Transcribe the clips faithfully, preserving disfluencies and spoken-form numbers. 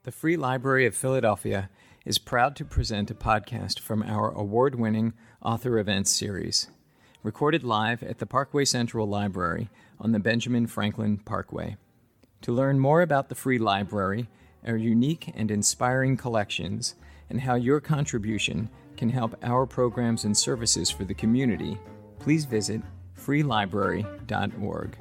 The Free Library of Philadelphia is proud to present a podcast from our award-winning Author Events series, recorded live at the Parkway Central Library on the Benjamin Franklin Parkway. To learn more about the Free Library, our unique and inspiring collections, and how your contribution can help our programs and services for the community, please visit free library dot org.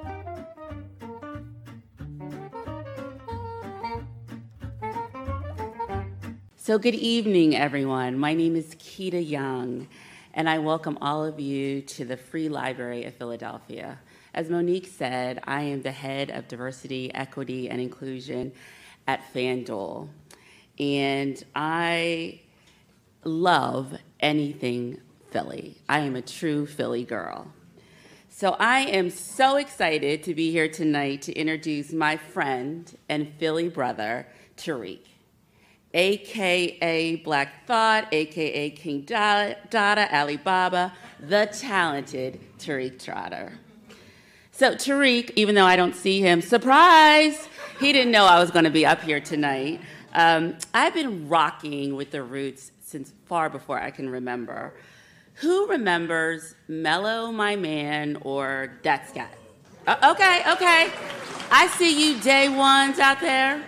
So good evening, everyone. My name is Keita Young, and I welcome all of you to the Free Library of Philadelphia. As Monique said, I am the head of diversity, equity, and inclusion at FanDuel, and I love anything Philly. I am a true Philly girl. So I am so excited to be here tonight to introduce my friend and Philly brother, Tariq, A K A Black Thought, A K A King Dada, Alibaba, the talented Tariq Trotter. So Tariq, even though I don't see him, surprise, he didn't know I was going to be up here tonight. Um, I've been rocking with the Roots since far before I can remember. Who remembers Mellow My Man or Dat Scat? Uh, okay, okay. I see you day ones out there.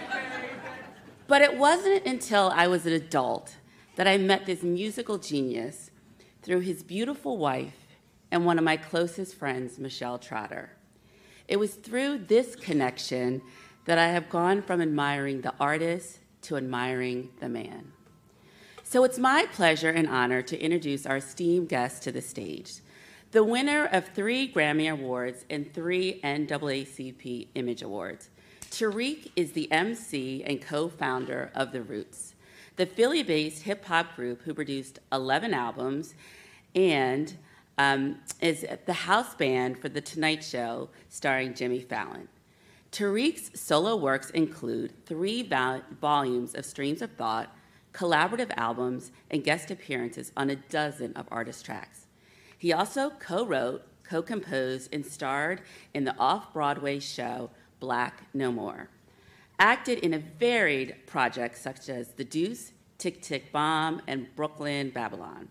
But it wasn't until I was an adult that I met this musical genius through his beautiful wife and one of my closest friends, Michelle Trotter. It was through this connection that I have gone from admiring the artist to admiring the man. So it's my pleasure and honor to introduce our esteemed guest to the stage, the winner of three Grammy Awards and three N double A C P Image Awards. Tariq is the M C and co-founder of The Roots, the Philly-based hip-hop group who produced eleven albums and um, is the house band for The Tonight Show starring Jimmy Fallon. Tariq's solo works include three vol- volumes of Streams of Thought, collaborative albums, and guest appearances on a dozen of artist tracks. He also co-wrote, co-composed, and starred in the off-Broadway show Black No More, acted in a varied projects such as The Deuce, Tick Tick Bomb, and Brooklyn Babylon.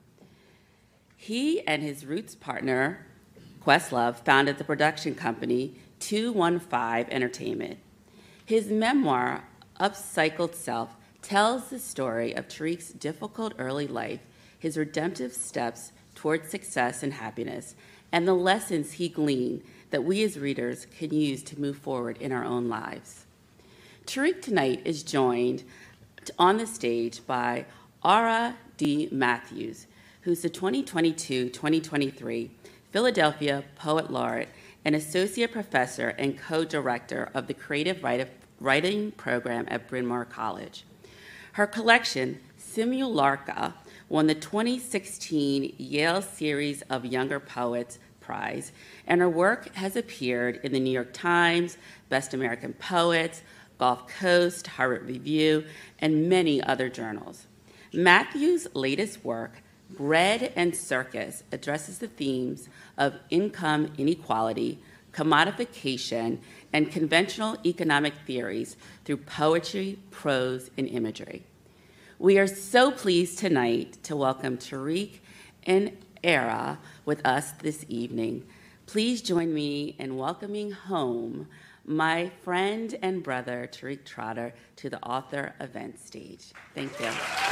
He and his Roots partner, Questlove, founded the production company two one five Entertainment. His memoir, Upcycled Self, tells the story of Tariq's difficult early life, his redemptive steps towards success and happiness, and the lessons he gleaned that we as readers can use to move forward in our own lives. Tariq tonight is joined on the stage by Aura D. Matthews, who's the twenty twenty-two twenty twenty-three Philadelphia Poet Laureate and Associate Professor and Co-Director of the Creative Writing Program at Bryn Mawr College. Her collection, Simularca, won the twenty sixteen Yale Series of Younger Poets Prize, and her work has appeared in the New York Times, Best American Poets, Gulf Coast, Harvard Review, and many other journals. Matthews' latest work, Bread and Circus, addresses the themes of income inequality, commodification, and conventional economic theories through poetry, prose, and imagery. We are so pleased tonight to welcome Tariq and Era with us this evening. Please join me in welcoming home my friend and brother, Tariq Trotter, to the Author Event stage. Thank you.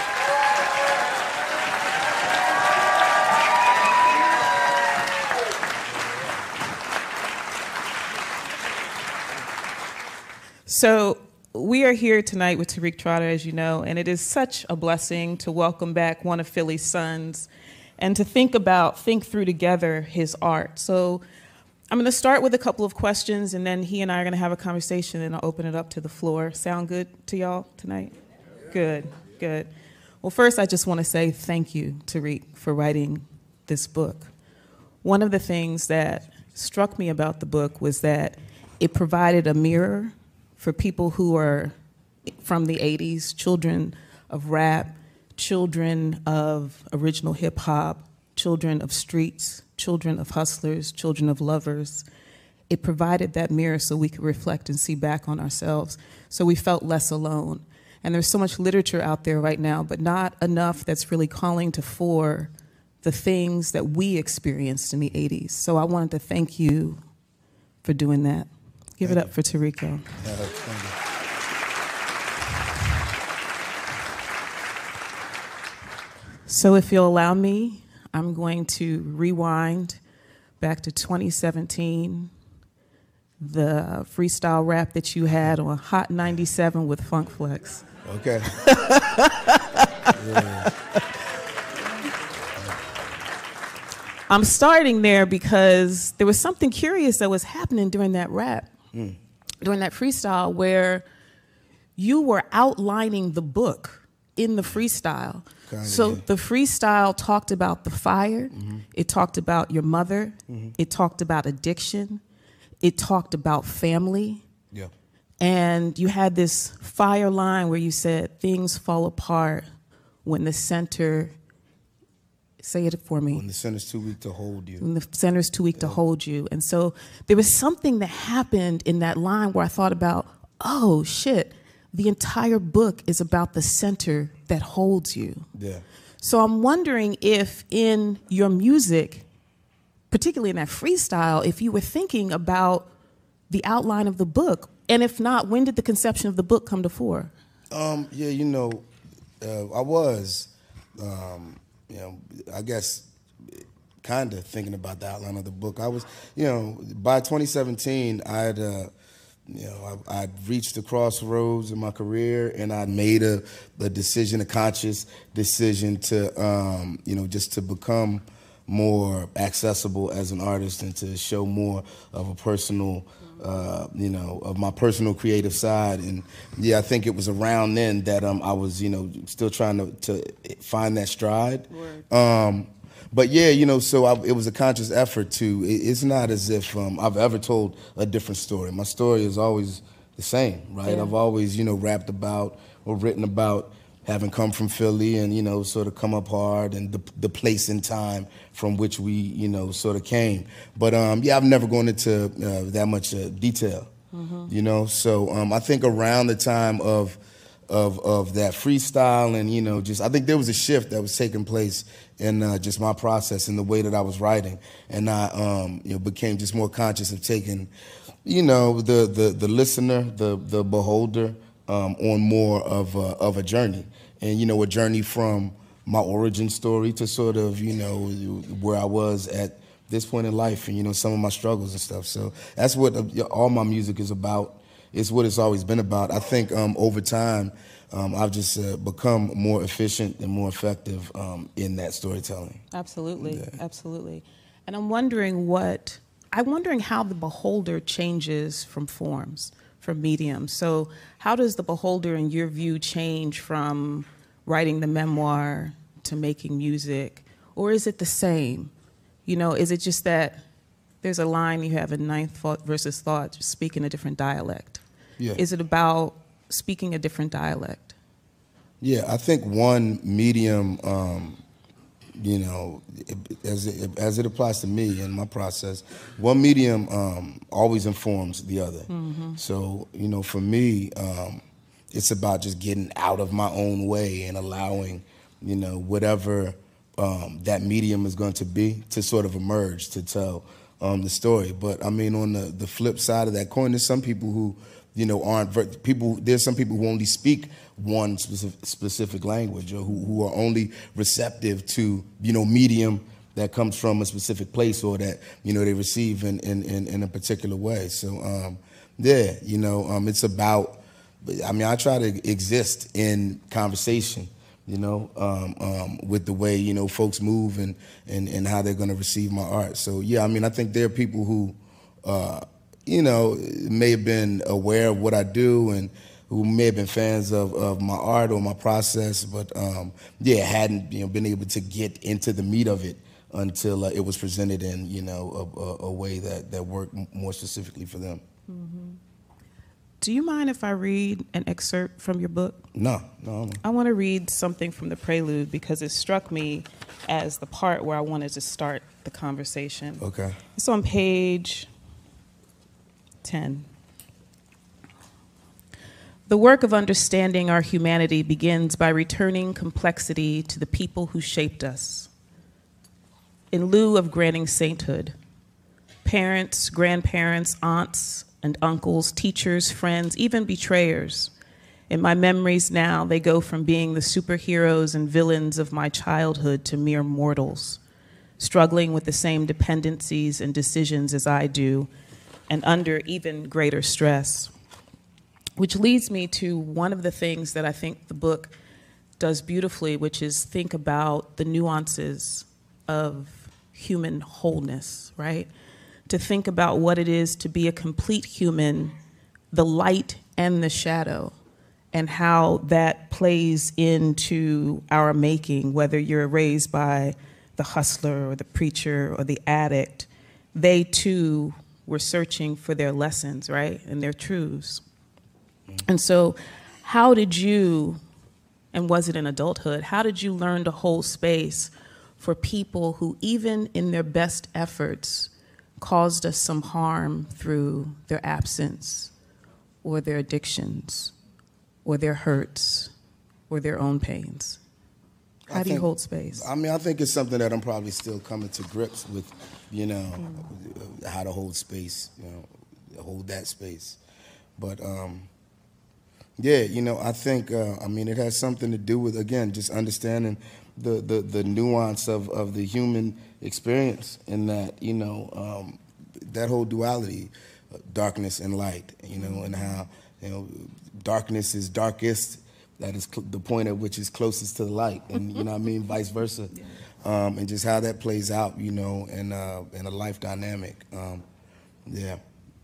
So we are here tonight with Tariq Trotter, as you know, and it is such a blessing to welcome back one of Philly's sons and to think about, think through together his art. So I'm going to start with a couple of questions, and then he and I are going to have a conversation, and I'll open it up to the floor. Sound good to y'all tonight? Good, good. Well, first, I just want to say thank you, Tariq, for writing this book. One of the things that struck me about the book was that it provided a mirror for people who are from the eighties, children of rap, children of original hip hop, children of streets, children of hustlers, children of lovers. it provided that mirror so we could reflect and see back on ourselves, so we felt less alone. And there's so much literature out there right now, but not enough that's really calling to fore the things that we experienced in the eighties. So I wanted to thank you for doing that. Give thank it up you. For Tariko. Yeah, thank you. So if you'll allow me, I'm going to rewind back to twenty seventeen, the freestyle rap that you had on Hot ninety-seven with Funk Flex. Okay. Yeah. I'm starting there because there was something curious that was happening during that rap, mm. during that freestyle, where you were outlining the book in the freestyle. Kinda, so yeah. The freestyle talked about the fire, mm-hmm. it talked about your mother, mm-hmm. it talked about addiction, it talked about family. Yeah. And you had this fire line where you said, things fall apart when the center, say it for me. When the center's too weak to hold you. When the center's too weak yeah. to hold you. And so there was something that happened in that line where I thought about, oh, shit, the entire book is about the center that holds you. Yeah. So I'm wondering if in your music, particularly in that freestyle, if you were thinking about the outline of the book, and if not, when did the conception of the book come to fore? Um, yeah, you know, uh, I was, um, you know, I guess kind of thinking about the outline of the book. I was, you know, by twenty seventeen, I had, uh, you know, I, I'd reached the crossroads in my career, and I'd made a, a decision, a conscious decision to, um, you know, just to become more accessible as an artist and to show more of a personal, uh, you know, of my personal creative side. And yeah, I think it was around then that um, I was, you know, still trying to, to find that stride. Um, but yeah, you know, so I, it was a conscious effort to, it, it's not as if um, I've ever told a different story. My story is always the same, right? Yeah. I've always, you know, rapped about or written about having come from Philly and, you know, sort of come up hard and the, the place and time from which we, you know, sort of came. But, um, yeah, I've never gone into uh, that much uh, detail, mm-hmm. you know. So um, I think around the time of, of of that freestyle and, you know, just I think there was a shift that was taking place in uh, just my process and the way that I was writing. And I, um, you know, became just more conscious of taking, you know, the, the, the listener, the, the beholder, Um, on more of a, of a journey, and you know, a journey from my origin story to sort of, you know, where I was at this point in life, and you know, some of my struggles and stuff. So that's what all my music is about. It's what it's always been about. I think um, over time, um, I've just uh, become more efficient and more effective um, in that storytelling. Absolutely, yeah. absolutely. And I'm wondering what I'm wondering how the beholder changes from forms. From mediums. So how does the beholder, in your view, change from writing the memoir to making music? Or is it the same? You know, is it just that there's a line you have in Ninth Thought versus Thought, speaking a different dialect? Yeah. Is it about speaking a different dialect? Yeah, I think one medium, um, you know, as it, as it applies to me and my process, one medium um, always informs the other. Mm-hmm. So, you know, for me, um, it's about just getting out of my own way and allowing, you know, whatever um, that medium is going to be to sort of emerge to tell um, the story. But, I mean, on the, the flip side of that coin, there's some people who, you know, aren't people. There's some people who only speak one specific, specific language, or who, who are only receptive to, you know, medium that comes from a specific place, or that, you know, they receive in in, in, in a particular way. So, um, yeah, you know, um, it's about. I mean, I try to exist in conversation, you know, um, um, with the way, you know, folks move and and and how they're going to receive my art. So, yeah, I mean, I think there are people who. Uh, you know, may have been aware of what I do and who may have been fans of, of my art or my process, but um, yeah, hadn't, you know, been able to get into the meat of it until uh, it was presented in, you know, a, a, a way that, that worked more specifically for them. Mm-hmm. Do you mind if I read an excerpt from your book? No, no, no. I want to read something from the prelude because it struck me as the part where I wanted to start the conversation. Okay. It's on page ten. The work of understanding our humanity begins by returning complexity to the people who shaped us. In lieu of granting sainthood, parents, grandparents, aunts and uncles, teachers, friends, even betrayers, in my memories now, they go from being the superheroes and villains of my childhood to mere mortals, struggling with the same dependencies and decisions as I do, and under even greater stress. Which leads me to one of the things that I think the book does beautifully, which is think about the nuances of human wholeness, right? To think about what it is to be a complete human, the light and the shadow, and how that plays into our making, whether you're raised by the hustler or the preacher or the addict. They too were searching for their lessons, right, and their truths. And so how did you, and was it in adulthood, how did you learn to hold space for people who, even in their best efforts, caused us some harm through their absence or their addictions or their hurts or their own pains? How I do think, you hold space? I mean, I think it's something that I'm probably still coming to grips with, you know, mm. how to hold space, you know, hold that space. But, um, yeah, you know, I think, uh, I mean, it has something to do with, again, just understanding the, the, the nuance of, of the human experience in that, you know, um, that whole duality, uh, darkness and light, you know, and how, you know, darkness is darkest, that is cl- the point at which is closest to the light, and, you know what I mean, vice versa. Um, and just how that plays out, you know, in, uh, in a life dynamic. Um, yeah.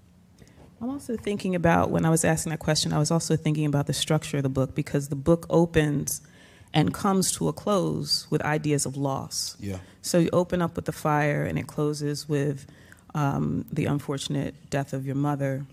I'm also thinking about, when I was asking that question, I was also thinking about the structure of the book, because the book opens and comes to a close with ideas of loss. Yeah. So you open up with the fire and it closes with um, the unfortunate death of your mother.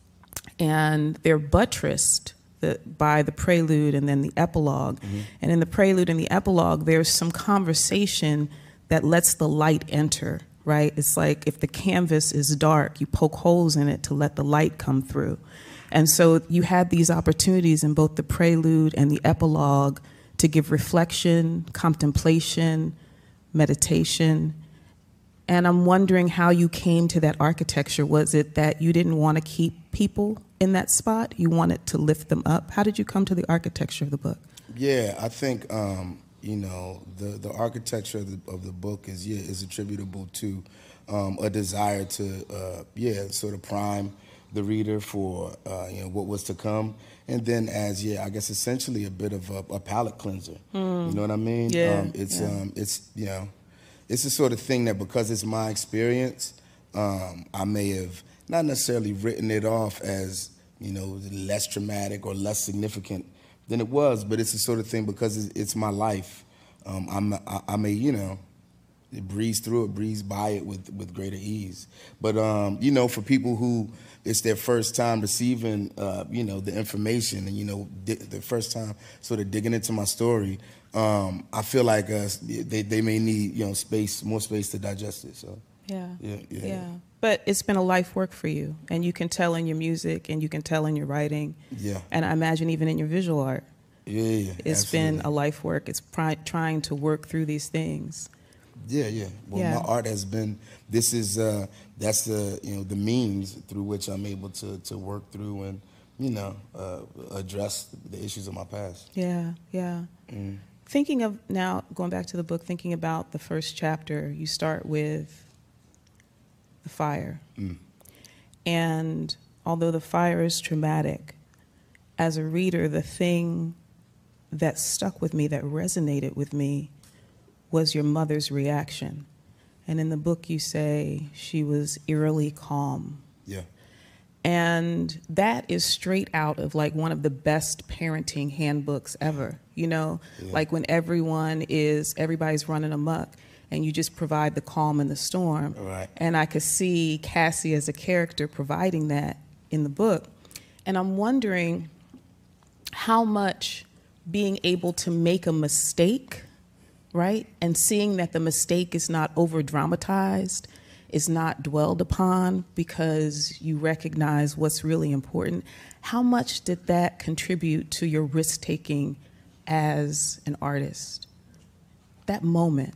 And they're buttressed the, by the prelude and then the epilogue. Mm-hmm. And in the prelude and the epilogue, there's some conversation that lets the light enter. Right? It's like if the canvas is dark, you poke holes in it to let the light come through. And so you had these opportunities in both the prelude and the epilogue to give reflection, contemplation, meditation. And I'm wondering how you came to that architecture. Was it that you didn't want to keep people in that spot? You wanted to lift them up? How did you come to the architecture of the book? Yeah, I think... Um You know, the, the architecture of the, of the book is yeah is attributable to um, a desire to uh, yeah sort of prime the reader for uh, you know what was to come, and then as yeah I guess essentially a bit of a, a palate cleanser. Mm. You know what I mean? Yeah. Um, it's yeah. um, it's you know, it's the sort of thing that because it's my experience, um, I may have not necessarily written it off as you know less traumatic or less significant than it was, but it's the sort of thing because it's, it's my life. Um, I'm, I, I may, you know, breeze through it, breeze by it with, with greater ease. But, um, you know, for people who it's their first time receiving, uh, you know, the information and, you know, di- the first time sort of digging into my story, um, I feel like uh, they, they may need, you know, space, more space to digest it. So, yeah. Yeah, yeah. Yeah. But it's been a life work for you, and you can tell in your music, and you can tell in your writing. Yeah. And I imagine even in your visual art. Yeah, yeah. It's absolutely. been a life work. It's pri- trying to work through these things. Yeah, yeah. Well, yeah. my art has been. This is uh, that's the you know the means through which I'm able to to work through and you know uh, address the issues of my past. Yeah, yeah. Mm. Thinking of now, going back to the book, thinking about the first chapter, you start with the fire. Mm. And although the fire is traumatic, as a reader, the thing that stuck with me, that resonated with me, was your mother's reaction. And in the book you say she was eerily calm. Yeah. And that is straight out of like one of the best parenting handbooks ever. You know, yeah. Like when everyone is, everybody's running amok and you just provide the calm in the storm. Right. And I could see Cassie as a character providing that in the book. And I'm wondering how much being able to make a mistake, right, and seeing that the mistake is not over dramatized is not dwelled upon because you recognize what's really important. How much did that contribute to your risk-taking as an artist? That moment.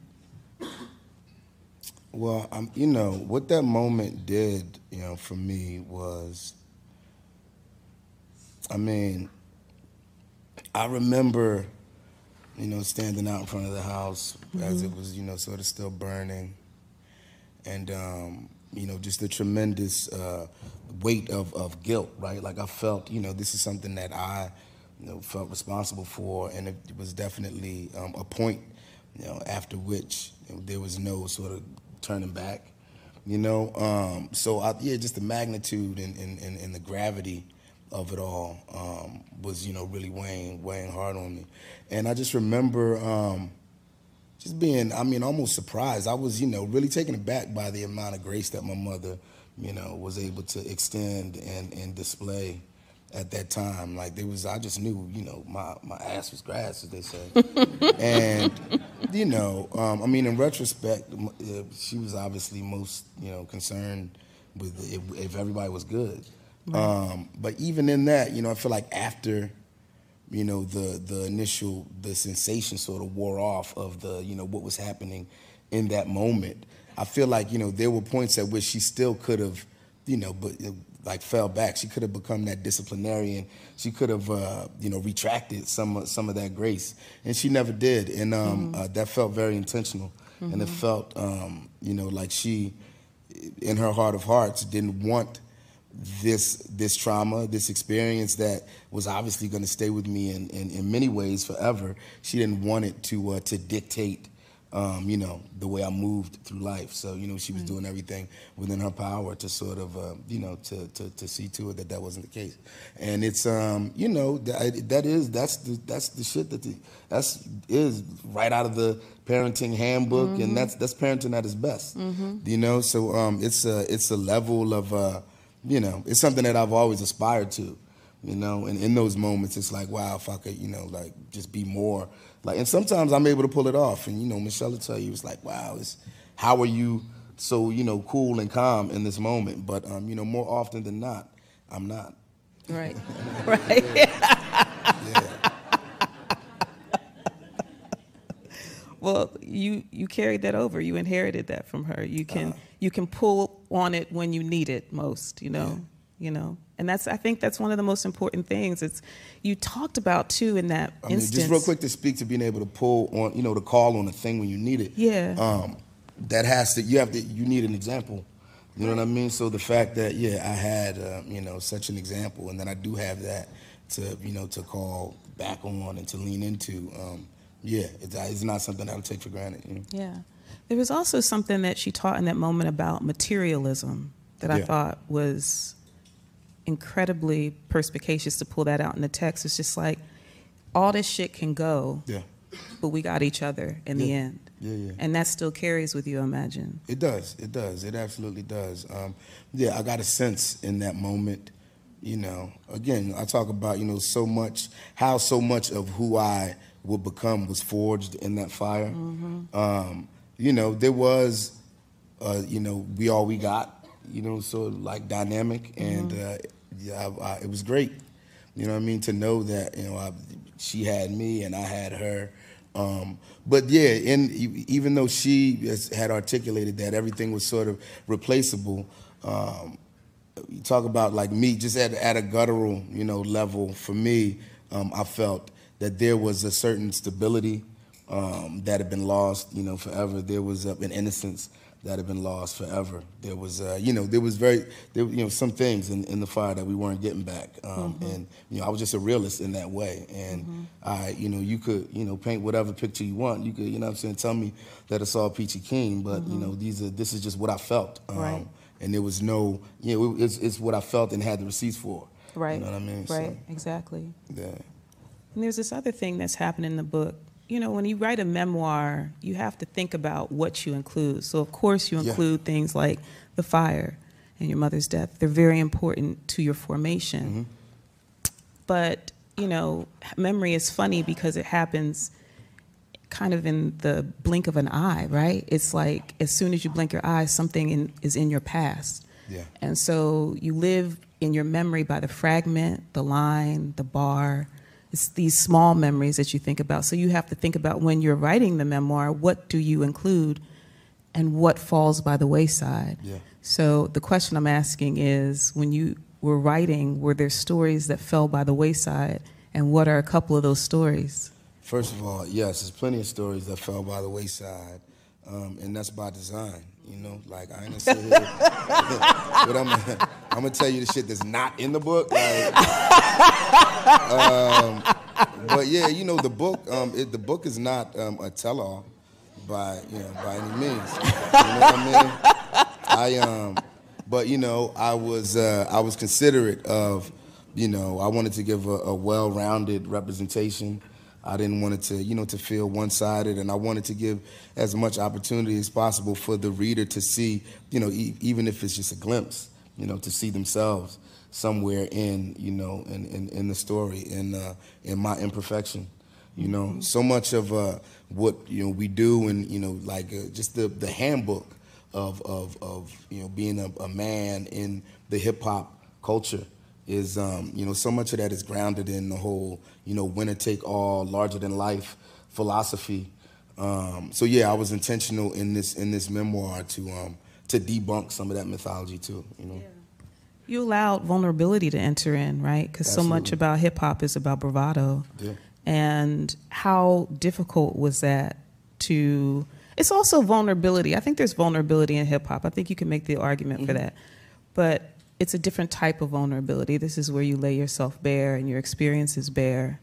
Well, um, you know, what that moment did, you know, for me was, I mean, I remember, you know, standing out in front of the house mm-hmm. as it was, you know, sort of still burning. And, um, you know, just the tremendous uh, weight of, of guilt, right? Like I felt, you know, this is something that I, you know, felt responsible for, and it was definitely um, a point, you know, after which you know, there was no sort of turning back, you know? Um, so, I, yeah, just the magnitude and, and, and, and the gravity of it all um, was, you know, really weighing, weighing hard on me. And I just remember um, just being, I mean, almost surprised. I was, you know, really taken aback by the amount of grace that my mother, you know, was able to extend and, and display at that time. Like there was, I just knew, you know, my, my ass was grass, as they say. And, you know, um, I mean, in retrospect, she was obviously most, you know, concerned with if, if everybody was good. Right. Um, but even in that, you know, I feel like after, you know, the the initial, the sensation sort of wore off of the, you know, what was happening in that moment, I feel like, you know, there were points at which she still could have, you know, but like fell back. She could have become that disciplinarian. She could have, uh, you know, retracted some, some of that grace. And she never did. And um, mm-hmm. uh, that felt very intentional. Mm-hmm. And it felt, um, you know, like she, in her heart of hearts, didn't want this this trauma, this experience that was obviously going to stay with me in, in, in many ways forever. She didn't want it to uh, to dictate, um, you know, the way I moved through life. So, you know, she was mm-hmm. doing everything within her power to sort of, uh, you know, to, to to see to it that that wasn't the case. And it's, um, you know, that, that is that's the that's the shit that the, that's is right out of the parenting handbook, mm-hmm. and that's that's parenting at its best. Mm-hmm. You know, so um, it's a it's a level of. Uh, You know, it's something that I've always aspired to, you know, and in those moments, it's like, wow, if I could, you know, like, just be more, like, and sometimes I'm able to pull it off, and, you know, Michelle will tell you, it's like, wow, it's, how are you so, you know, cool and calm in this moment? But, um, you know, more often than not, I'm not. Right, right. Yeah. Well, you, you carried that over. You inherited that from her. You can uh, you can pull on it when you need it most, you know, yeah. you know. And that's I think that's one of the most important things. It's you talked about too in that I instance. Mean, just real quick to speak to being able to pull on, you know, to call on a thing when you need it. Yeah. Um, that has to you have to you need an example. You know what I mean? So the fact that yeah, I had uh, you know such an example, and then I do have that to you know to call back on and to lean into. Um, Yeah, it's, it's not something I'll take for granted. You know? Yeah. There was also something that she taught in that moment about materialism that I yeah. thought was incredibly perspicacious to pull that out in the text. It's just like, all this shit can go, yeah. but we got each other in yeah. the end. Yeah, yeah. And that still carries with you, I imagine. It does. It does. It absolutely does. Um, yeah, I got a sense in that moment, you know, again, I talk about, you know, so much, how so much of who I would become was forged in that fire. Mm-hmm. Um, you know, there was, uh, you know, we all we got, you know, sort of like dynamic, and mm-hmm. uh, yeah, I, I, it was great. You know what I mean? To know that, you know, I, she had me and I had her. Um, but yeah, in, even though she has, had articulated that everything was sort of replaceable, um, you talk about like me, just at, at a guttural, you know, level for me, um, I felt that there was a certain stability um, that had been lost, you know, forever. There was uh, an innocence that had been lost forever. There was, uh, you know, there was very, there, you know, some things in, in the fire that we weren't getting back. Um, mm-hmm. And, you know, I was just a realist in that way. And mm-hmm. I, you know, you could, you know, paint whatever picture you want. You could, you know what I'm saying, tell me that it's all peachy keen, but, mm-hmm. you know, these are, this is just what I felt. Um, right. And there was no, you know, it, it's, it's what I felt and had the receipts for. Right. You know what I mean? Right, so, exactly. Yeah. And there's this other thing that's happened in the book. You know, when you write a memoir, you have to think about what you include. So, of course, you include yeah. things like the fire and your mother's death. They're very important to your formation. Mm-hmm. But, you know, memory is funny because it happens kind of in the blink of an eye, right? It's like as soon as you blink your eyes, something in, is in your past. Yeah. And so you live in your memory by the fragment, the line, the bar. It's these small memories that you think about. So you have to think about when you're writing the memoir, what do you include and what falls by the wayside? Yeah. So the question I'm asking is, when you were writing, were there stories that fell by the wayside? And what are a couple of those stories? First of all, yes, there's plenty of stories that fell by the wayside, um, and that's by design. You know, like I ain't gonna sit here, but I'm, I'm gonna tell you the shit that's not in the book. Like, um, but yeah, you know, the book, um, it, the book is not um, a tell-all by you know by any means. You know what I mean? I um, but you know, I was uh, I was considerate of, you know, I wanted to give a, a well-rounded representation. I didn't want it to, you know, to feel one-sided, and I wanted to give as much opportunity as possible for the reader to see, you know, e even if it's just a glimpse, you know, to see themselves somewhere in, you know, in, in, in the story, in, uh, in my imperfection, you know. Mm-hmm. So much of uh, what, you know, we do and, you know, like uh, just the, the handbook of, of, of, you know, being a, a man in the hip-hop culture is, um, you know, so much of that is grounded in the whole, you know, winner-take-all, larger-than-life philosophy. Um, so yeah, I was intentional in this in this memoir to um, to debunk some of that mythology too. You know, yeah. You allowed vulnerability to enter in, right? Because so much about hip hop is about bravado. Yeah. And how difficult was that to? It's also vulnerability. I think there's vulnerability in hip hop. I think you can make the argument mm-hmm. for that, but it's a different type of vulnerability. This is where you lay yourself bare and your experiences bare,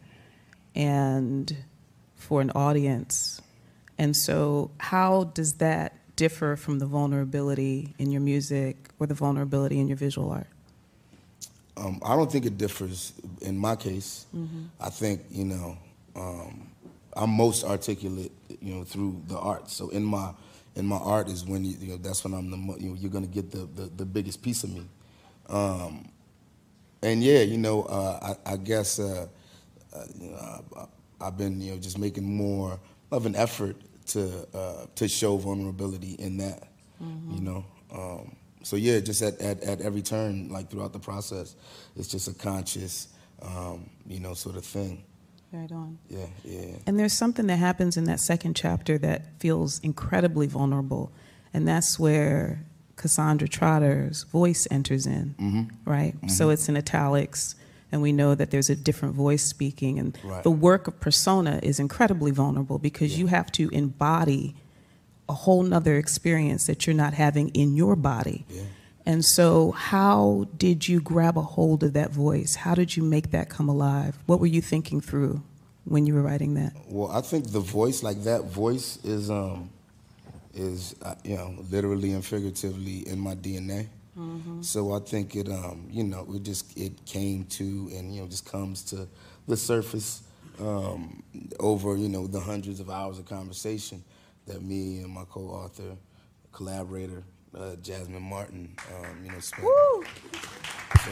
and for an audience. And so how does that differ from the vulnerability in your music or the vulnerability in your visual art? Um, I don't think it differs in my case. Mm-hmm. I think, you know, um, I'm most articulate, you know, through the art. So in my in my art is when, you, you know, that's when I'm the, you know, you're gonna get the, the, the biggest piece of me. Um, and yeah, you know, uh, I, I guess uh, uh, you know, I, I've been, you know, just making more of an effort to uh, to show vulnerability in that, mm-hmm. you know. Um, so yeah, just at, at, at every turn, like throughout the process, it's just a conscious, um, you know, sort of thing. Right on. Yeah, yeah. And there's something that happens in that second chapter that feels incredibly vulnerable, and that's where Cassandra Trotter's voice enters in, mm-hmm. right? Mm-hmm. So it's in italics, and we know that there's a different voice speaking, and right. the work of persona is incredibly vulnerable because yeah. you have to embody a whole nother experience that you're not having in your body. Yeah. And so how did you grab a hold of that voice? How did you make that come alive? What were you thinking through when you were writing that? Well, I think the voice, like that voice is, um, is uh, you know, literally and figuratively in my D N A. Mm-hmm. So I think it, um, you know, it just, it came to and, you know, just comes to the surface um, over, you know, the hundreds of hours of conversation that me and my co-author, collaborator, uh, Jasmine Martin, um, you know, spent. Woo! So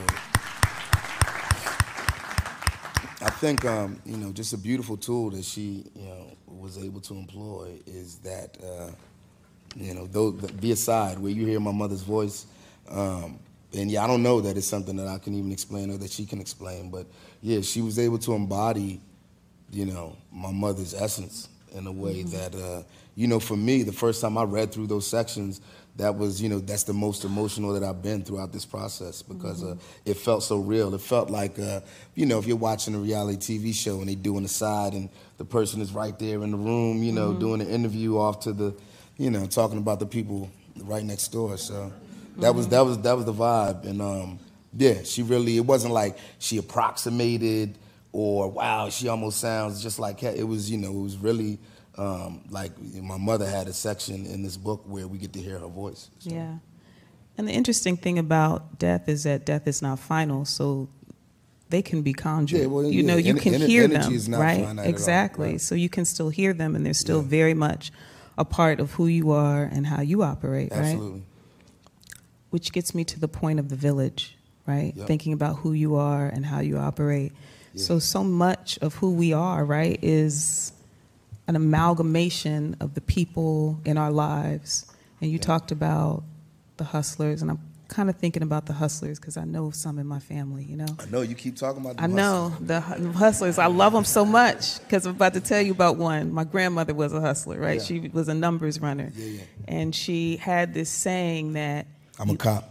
I think, um, you know, just a beautiful tool that she, you know, was able to employ is that, uh, you know, though, be aside where you hear my mother's voice, um, and yeah, I don't know that it's something that I can even explain or that she can explain, but yeah, she was able to embody, you know, my mother's essence in a way mm-hmm. that, uh, you know, for me, the first time I read through those sections, that was, you know, that's the most emotional that I've been throughout this process because mm-hmm. uh, it felt so real. It felt like, uh, you know, if you're watching a reality T V show and they do an aside and the person is right there in the room, you know, mm-hmm. doing an interview off to the, you know, talking about the people right next door. So that mm-hmm. was that was that was the vibe, and um, yeah, she really. It wasn't like she approximated or wow, she almost sounds just like her. It was, you know, it was really. Um, like my mother had a section in this book where we get to hear her voice. So. Yeah. And the interesting thing about death is that death is not final, so they can be conjured. Yeah, well, you yeah. know, you en can en hear energy them, is not right? finite Exactly. At all. Right. So you can still hear them, and they're still yeah. very much a part of who you are and how you operate, Absolutely. right? Which gets me to the point of the village, right? Yep. Thinking about who you are and how you operate. Yeah. So, so much of who we are, right, is an amalgamation of the people in our lives. And you yeah. talked about the hustlers, and I'm kind of thinking about the hustlers because I know some in my family, you know. I know, you keep talking about the I know, the hustlers. I love them so much because I'm about to tell you about one. My grandmother was a hustler, right? Yeah. She was a numbers runner. Yeah, yeah. And she had this saying that... I'm a cop.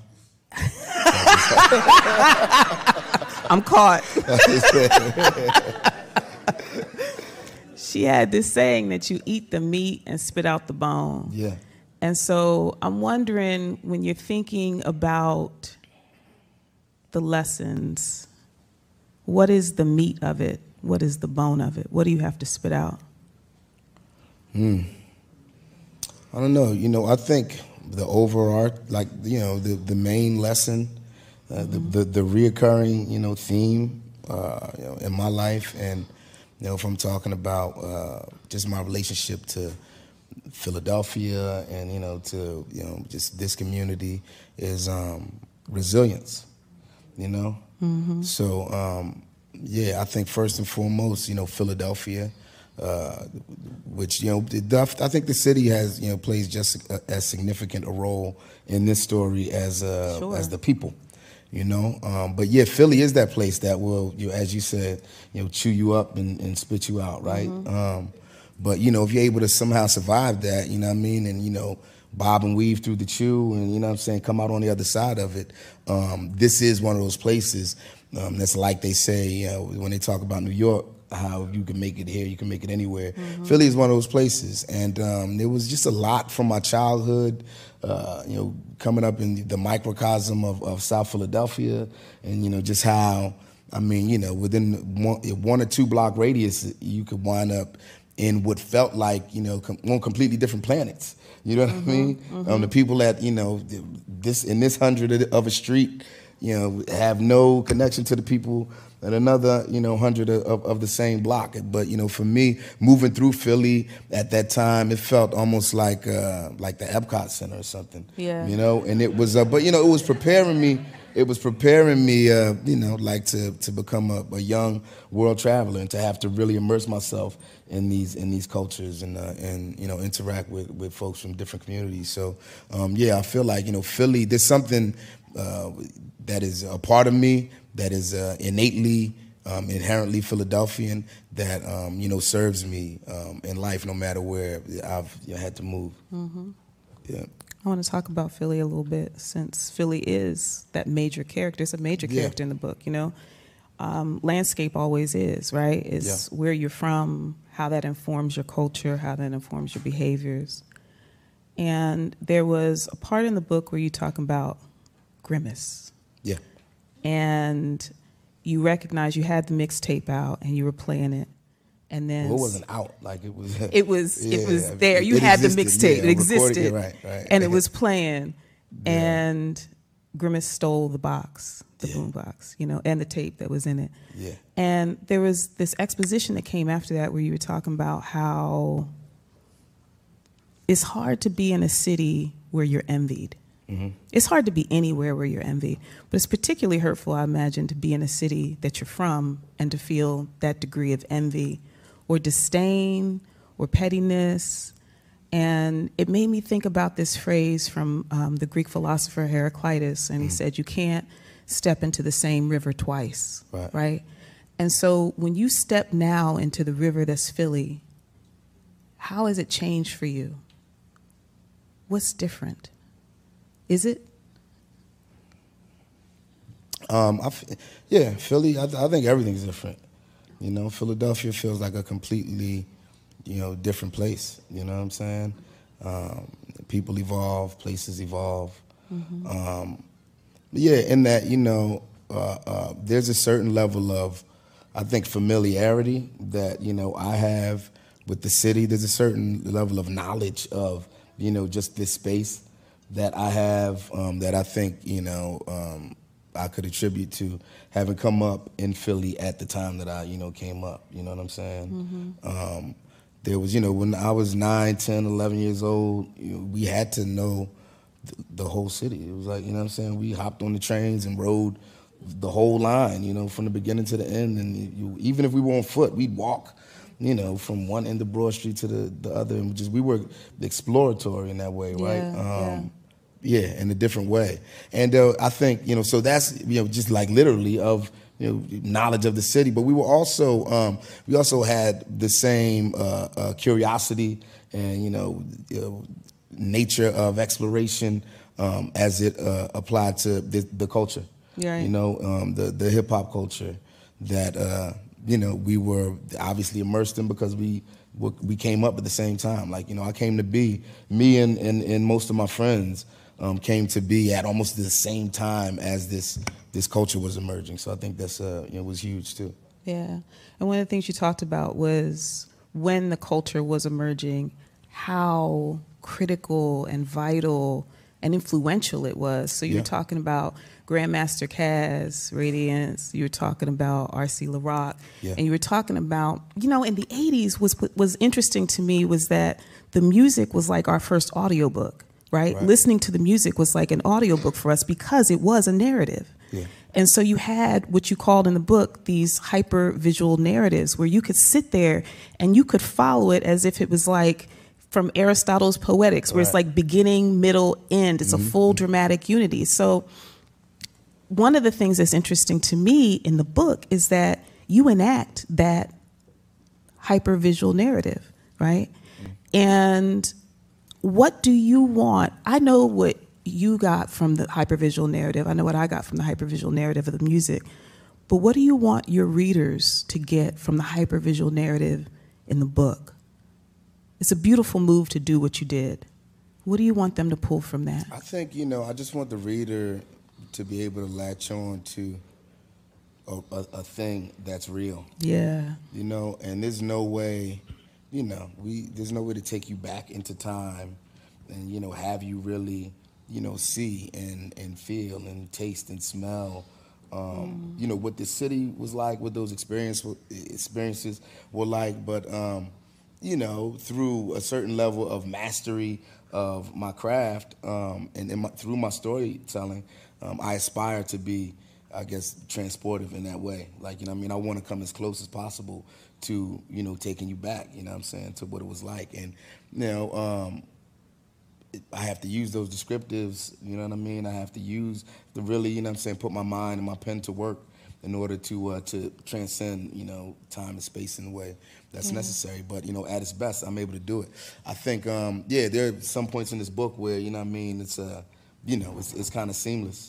I'm caught. She had this saying that you eat the meat and spit out the bone. Yeah. And so I'm wondering, when you're thinking about the lessons, what is the meat of it? What is the bone of it? What do you have to spit out? Hmm. I don't know. You know, I think the overall, like, you know, the, the main lesson, uh, mm-hmm. the, the the reoccurring, you know, theme, uh, you know, in my life, and you know, if I'm talking about uh, just my relationship to Philadelphia and, you know, to, you know, just this community, is um, resilience, you know? Mm-hmm. So, um, yeah, I think first and foremost, you know, Philadelphia, uh, which, you know, I think the city has, you know, plays just as significant a role in this story as uh, sure. as the people. You know, um, but yeah, Philly is that place that will, you know, as you said, you know, chew you up and, and spit you out, right? Mm-hmm. Um, but you know, if you're able to somehow survive that, you know what I mean, and you know, bob and weave through the chew, and you know what I'm saying, come out on the other side of it. Um, this is one of those places um, that's like they say, you know, when they talk about New York, how you can make it here, you can make it anywhere. Mm-hmm. Philly is one of those places, and um, there was just a lot from my childhood. Uh, you know, coming up in the microcosm of, of South Philadelphia, and, you know, just how, I mean, you know, within one, one or two block radius, you could wind up in what felt like, you know, com- on completely different planets. You know what mm-hmm, I mean? Mm-hmm. Um, the people that, you know, this in this hundred of a street, you know, have no connection to the people at another, you know, hundred of, of the same block. But, you know, for me, moving through Philly at that time, it felt almost like uh, like the Epcot Center or something. Yeah. You know, and it was, uh, but, you know, it was preparing me, it was preparing me, uh, you know, like to, to become a, a young world traveler and to have to really immerse myself in these in these cultures and, uh, and you know, interact with, with folks from different communities. So, um, yeah, I feel like, you know, Philly, there's something uh, that is a part of me that is uh, innately, um, inherently Philadelphian that, um, you know, serves me um, in life no matter where I've you know, had to move. Mm-hmm. Yeah. I want to talk about Philly a little bit, since Philly is that major character. It's a major yeah. character in the book, you know. Um, landscape always is, right? It's yeah. where you're from, how that informs your culture, how that informs your behaviors. And there was a part in the book where you talk about Grimace. Yeah. And you recognize you had the mixtape out and you were playing it, and then well, it wasn't out, like it was. It was. Yeah, it was there. You had existed, the mixtape. Yeah, it existed, it, right, right. And it was playing. Yeah. And Grimace stole the box, the yeah. boom box, you know, and the tape that was in it. Yeah. And there was this exposition that came after that where you were talking about how it's hard to be in a city where you're envied. Mm-hmm. It's hard to be anywhere where you're envied, but it's particularly hurtful, I imagine, to be in a city that you're from and to feel that degree of envy or disdain or pettiness. And it made me think about this phrase from um, the Greek philosopher Heraclitus, and he mm-hmm. said, you can't step into the same river twice, right. right? And so when you step now into the river that's Philly, how has it changed for you? What's different? Is it? Um, I, yeah, Philly, I, I think everything's different. You know, Philadelphia feels like a completely, you know, different place. You know what I'm saying? Um, people evolve, places evolve. Mm-hmm. Um, yeah, in that, you know, uh, uh, there's a certain level of, I think, familiarity that, you know, I have with the city. There's a certain level of knowledge of, you know, just this space that I have, um, that I think, you know, um, I could attribute to having come up in Philly at the time that I, you know, came up. You know what I'm saying? Mm-hmm. Um, there was, you know, when I was nine, ten, eleven years old, you know, we had to know th- the whole city. It was like, you know what I'm saying? We hopped on the trains and rode the whole line, you know, from the beginning to the end. And you, even if we were on foot, we'd walk you know, from one end of Broad Street to the, the other, and just we were exploratory in that way, right? Yeah, um, yeah. yeah, in a different way. And uh, I think, you know, so that's, you know, just like literally of, you know, knowledge of the city. But we were also, um, we also had the same uh, uh, curiosity and, you know, you know, nature of exploration um, as it uh, applied to the, the culture. Right. You know, um, the the hip hop culture that uh, you know we were obviously immersed in because we we came up at the same time. Like, you know, I came to be me and and, and most of my friends um, came to be at almost the same time as this this culture was emerging. So I think that's uh, you know, was huge too. Yeah, and one of the things you talked about was when the culture was emerging, how critical and vital and influential it was. So you Yeah. were talking about Grandmaster Caz, Radiance, you were talking about R C LaRock, Yeah. and you were talking about, you know, in the eighties, was what was interesting to me was that the music was like our first audiobook, right? Right. Listening to the music was like an audiobook for us because it was a narrative. Yeah. And so you had what you called in the book these hyper visual narratives where you could sit there and you could follow it as if it was like from Aristotle's Poetics, where it's Right. like beginning, middle, end. It's Mm-hmm. a full dramatic unity. So one of the things that's interesting to me in the book is that you enact that hyper visual narrative, right? Mm-hmm. And what do you want? I know what you got from the hypervisual narrative. I know what I got from the hypervisual narrative of the music. But what do you want your readers to get from the hypervisual narrative in the book? It's a beautiful move to do what you did. What do you want them to pull from that? I think, you know, I just want the reader to be able to latch on to a, a, a thing that's real. Yeah. You know, and there's no way, you know, we there's no way to take you back into time and, you know, have you really, you know, see and, and feel and taste and smell, um, mm. you know, what the city was like, what those experience, experiences were like. But, um, you know, through a certain level of mastery of my craft um, and, and my, through my storytelling, um, I aspire to be, I guess, transportive in that way. Like, you know what I mean? I want to come as close as possible to, you know, taking you back, you know what I'm saying, to what it was like. And, you know, um, it, I have to use those descriptives, you know what I mean? I have to use the really, you know what I'm saying, put my mind and my pen to work in order to uh, to transcend, you know, time and space in a way that's mm-hmm. necessary. But, you know, at its best, I'm able to do it. I think, um, yeah, there are some points in this book where, you know what I mean, it's, uh, you know, it's, it's kind of seamless.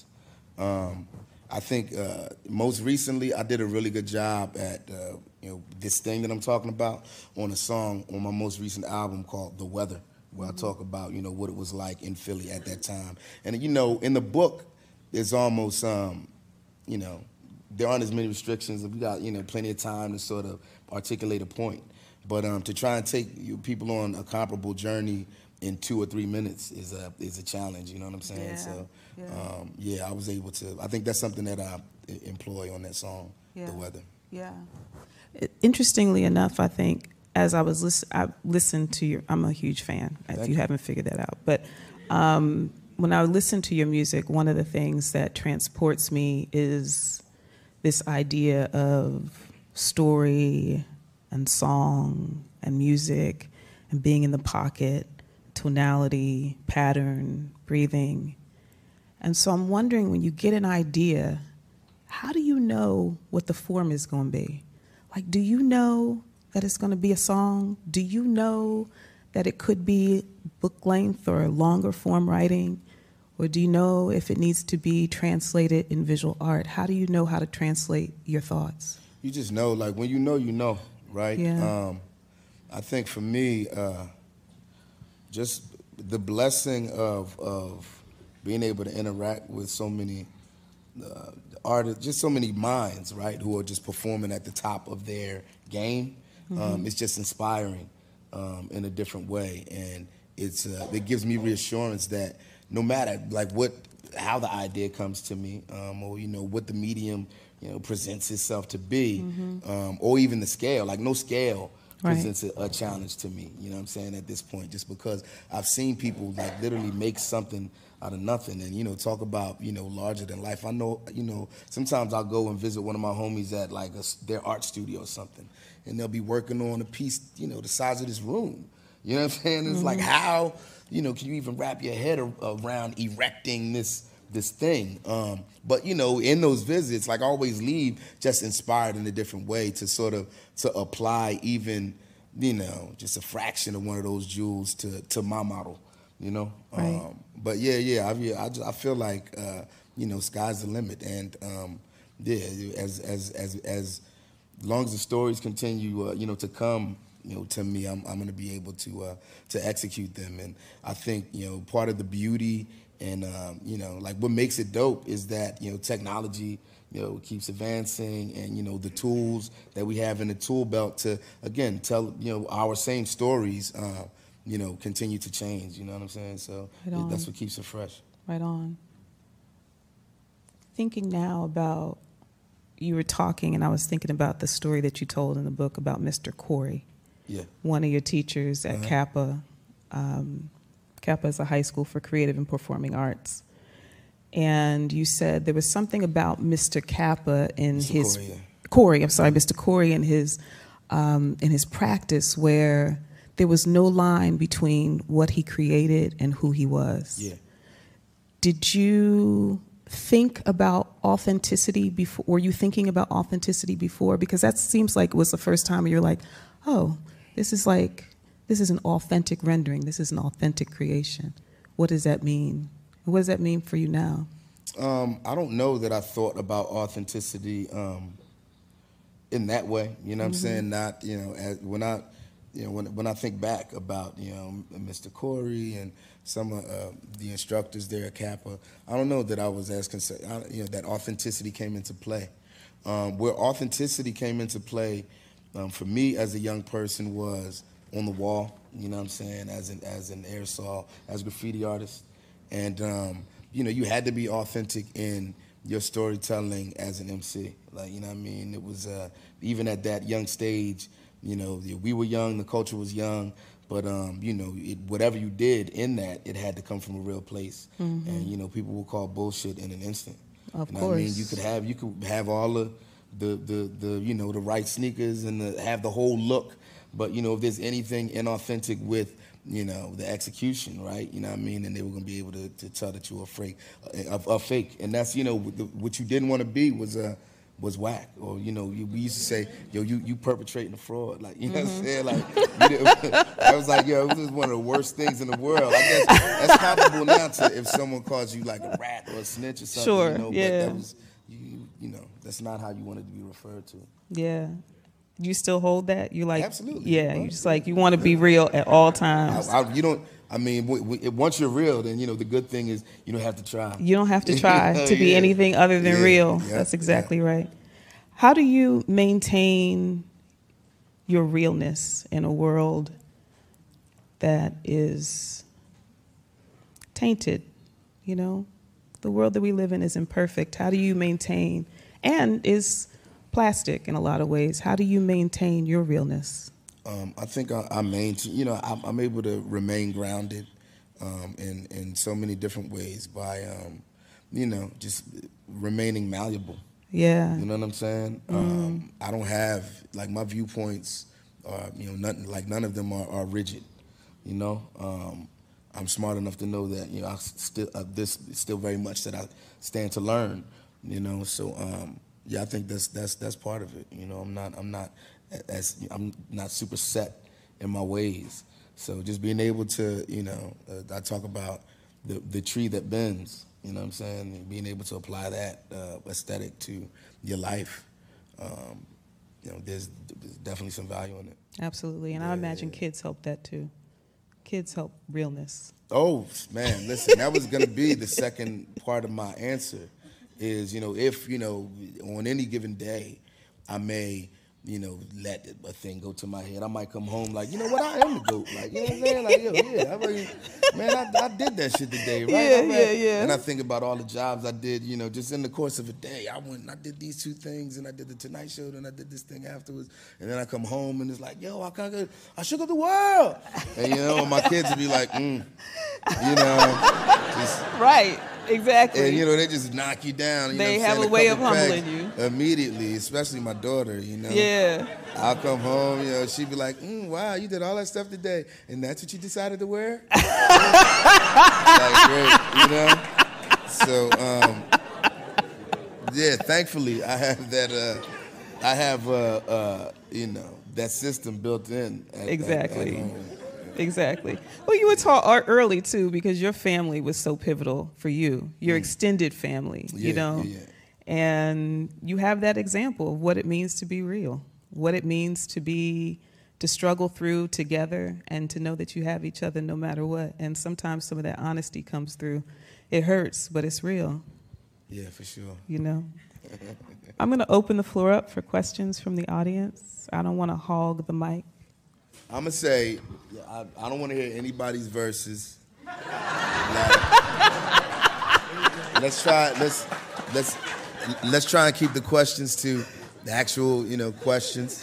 Um, I think uh, most recently I did a really good job at, uh, you know, this thing that I'm talking about on a song on my most recent album called The Weather, where mm-hmm. I talk about, you know, what it was like in Philly at that time. And, you know, in the book, there's almost, um, you know, there aren't as many restrictions. We got, you know, plenty of time to sort of articulate a point. But um, to try and take you, people on a comparable journey in two or three minutes is a is a challenge. You know what I'm saying? Yeah. So, yeah. Um, yeah, I was able to. I think that's something that I employ on that song, yeah. The Weather. Yeah. Interestingly enough, I think as I was listen, I listened to your. I'm a huge fan. If Thank you, you haven't figured that out, but. Um, when I listen to your music, one of the things that transports me is this idea of story and song and music and being in the pocket, tonality, pattern, breathing. And so I'm wondering, when you get an idea, how do you know what the form is going to be? Like, do you know that it's going to be a song? Do you know that it could be book length or longer form writing? Or do you know if it needs to be translated in visual art? How do you know how to translate your thoughts? You just know, like, when you know, you know, right? Yeah. Um, I think for me, uh, just the blessing of of being able to interact with so many uh, artists, just so many minds, right, who are just performing at the top of their game. Mm-hmm. Um, it's just inspiring um, in a different way, and it's uh, it gives me reassurance that no matter like what, how the idea comes to me, um, or you know what the medium you know presents itself to be, mm-hmm. um, or even the scale. Like no scale right. presents a, a challenge to me, you know what I'm saying, at this point, just because I've seen people like literally make something out of nothing and, you know, talk about, you know, larger than life. I know, you know, sometimes I'll go and visit one of my homies at like a, their art studio or something, and they'll be working on a piece, you know, the size of this room. You know what I'm saying? It's mm-hmm. like, how, you know, can you even wrap your head around erecting this this thing? Um, but, you know, in those visits, like I always leave just inspired in a different way to sort of, to apply even, you know, just a fraction of one of those jewels to, to my model, you know? Right. Um, but yeah, yeah, I, I, just, I feel like, uh, you know, sky's the limit. And um, yeah, as, as, as, as long as the stories continue, uh, you know, to come, you know, to me, I'm, I'm going to be able to uh, to execute them. And I think, you know, part of the beauty and, um, you know, like what makes it dope is that, you know, technology, you know, keeps advancing, and, you know, the tools that we have in the tool belt to, again, tell, you know, our same stories, uh, you know, continue to change. You know what I'm saying? So right that's what keeps it fresh. Right on. Thinking now about, you were talking and I was thinking about the story that you told in the book about Mister Corey. Yeah. One of your teachers at uh-huh. Kappa. Um, Kappa is a high school for creative and performing arts. And you said there was something about Mister Kappa in Mister his Corey, yeah. Corey, I'm sorry, Mister Corey in his um, in his practice where there was no line between what he created and who he was. Yeah. Did you think about authenticity before? Were you thinking about authenticity before? Because that seems like it was the first time you're like, oh, this is like, this is an authentic rendering. This is an authentic creation. What does that mean? What does that mean for you now? Um, I don't know that I thought about authenticity um, in that way. You know what mm-hmm. I'm saying? Not, you know, as, when I, you know, when when I think back about, you know, Mister Corey and some of uh, the instructors there at Kappa, I don't know that I was as concerned, you know, that authenticity came into play. Um, where authenticity came into play Um, for me as a young person was on the wall, you know what I'm saying, as an as an aerosol, as a graffiti artist. And, um, you know, you had to be authentic in your storytelling as an M C. Like, you know what I mean? It was, uh, even at that young stage, you know, we were young, the culture was young, but, um, you know, it, whatever you did in that, it had to come from a real place. Mm-hmm. And, you know, people will call bullshit in an instant. Of you know course. what I mean? You could have, you could have all the, The, the the you know the right sneakers and the, have the whole look, but you know if there's anything inauthentic with you know the execution, right? You know what I mean, and they were gonna be able to, to tell that you were a fake, a, a fake, and that's you know the, what you didn't want to be was uh, was whack, or you know you, we used to say yo you you perpetrating a fraud, like you know mm-hmm. what I'm saying, like you know, I was like yo it was one of the worst things in the world. I guess that's comparable now to if someone calls you like a rat or a snitch or something. Sure, you know, yeah. But that was you you know. That's not how you wanted to be referred to. Yeah. You still hold that? You like, absolutely. Yeah, you just like, you want to be real at all times. I, I, you don't, I mean, w- w- once you're real, then, you know, the good thing is you don't have to try. You don't have to try to be yeah. anything other than yeah. real. Yeah. That's exactly yeah. right. How do you maintain your realness in a world that is tainted, you know? The world that we live in is imperfect. How do you maintain, and is plastic in a lot of ways, how do you maintain your realness? Um, I think I, I maintain, you know, I'm, I'm able to remain grounded um, in, in so many different ways by, um, you know, just remaining malleable. Yeah. You know what I'm saying? Mm. Um, I don't have, like, my viewpoints are, you know, nothing, like none of them are, are rigid, you know? Um, I'm smart enough to know that, you know, I still uh, this is still very much that I stand to learn, you know. So um, yeah, I think that's that's that's part of it. You know, I'm not I'm not as I'm not super set in my ways. So just being able to, you know, uh, I talk about the the tree that bends. You know what I'm saying? And being able to apply that uh, aesthetic to your life. Um, you know, there's, there's definitely some value in it. Absolutely, and yeah, I imagine yeah. kids help that too. Kids help realness. Oh, man, listen, that was going to be the second part of my answer is, you know, if, you know, on any given day, I may, you know, let a thing go to my head. I might come home like, you know what, I am the GOAT. Like, you know what I'm saying? Like, yo, yeah, I mean, man, I, I did that shit today, right? Yeah, I, yeah, yeah. And I think about all the jobs I did, you know, just in the course of a day. I went and I did these two things, and I did the Tonight Show, and I did this thing afterwards. And then I come home, and it's like, yo, I can't go, I shook up the world. And, you know, my kids would be like, mm, you know. Just, right, exactly. and, you know, they just knock you down. You they know what I'm have saying? a way of couple humbling cracks you. Immediately, especially my daughter, you know. Yeah. I'll come home, you know, she'd be like, mm, wow, you did all that stuff today, and that's what you decided to wear? Like, great, you know? So, um, yeah, thankfully, I have that, uh, I have, uh, uh, you know, that system built in. At, Exactly. At, at home. Exactly. Well, you were taught early, too, because your family was so pivotal for you, your mm. extended family, yeah, you know? Yeah. And you have that example of what it means to be real, what it means to be, to struggle through together and to know that you have each other no matter what. And sometimes some of that honesty comes through. It hurts, but it's real. Yeah, for sure. You know? I'm going to open the floor up for questions from the audience. I don't want to hog the mic. I'm going to say, I, I don't want to hear anybody's verses. Like, let's try, let's, let's, let's try and keep the questions to the actual, you know, questions.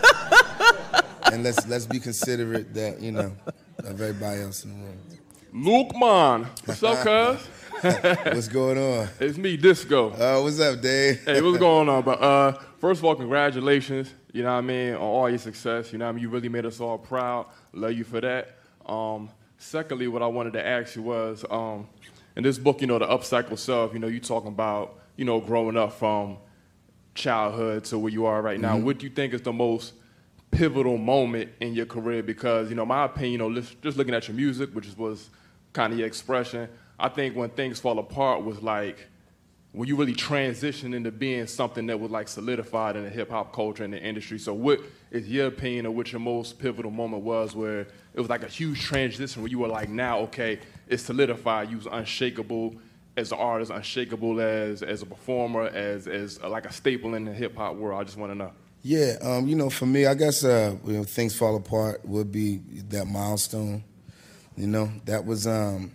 And let's let's be considerate that, you know, of everybody else in the room. Luke Mon. What's up, cuz? What's going on? It's me, Disco. Uh, what's up, Dave? Hey, what's going on? But uh, first of all, congratulations, you know what I mean, on all your success. You know what I mean? You really made us all proud. Love you for that. Um, secondly, what I wanted to ask you was, um, in this book, you know, The Upcycle Self, you know, you talking about, you know, growing up from childhood to where you are right now. Mm-hmm. What do you think is the most pivotal moment in your career? Because, you know, my opinion, you know, just looking at your music, which was kind of your expression, I think when things fall apart was like when you really transitioned into being something that was like solidified in the hip hop culture and the industry. So what is your opinion of what your most pivotal moment was where it was like a huge transition where you were like, now, okay, it's solidified, you was unshakable as an artist, unshakable as as a performer, as as a, like a staple in the hip hop world? I just want to know. Yeah, um, you know, for me, I guess uh, you know, Things Fall Apart would be that milestone. You know, that was, um,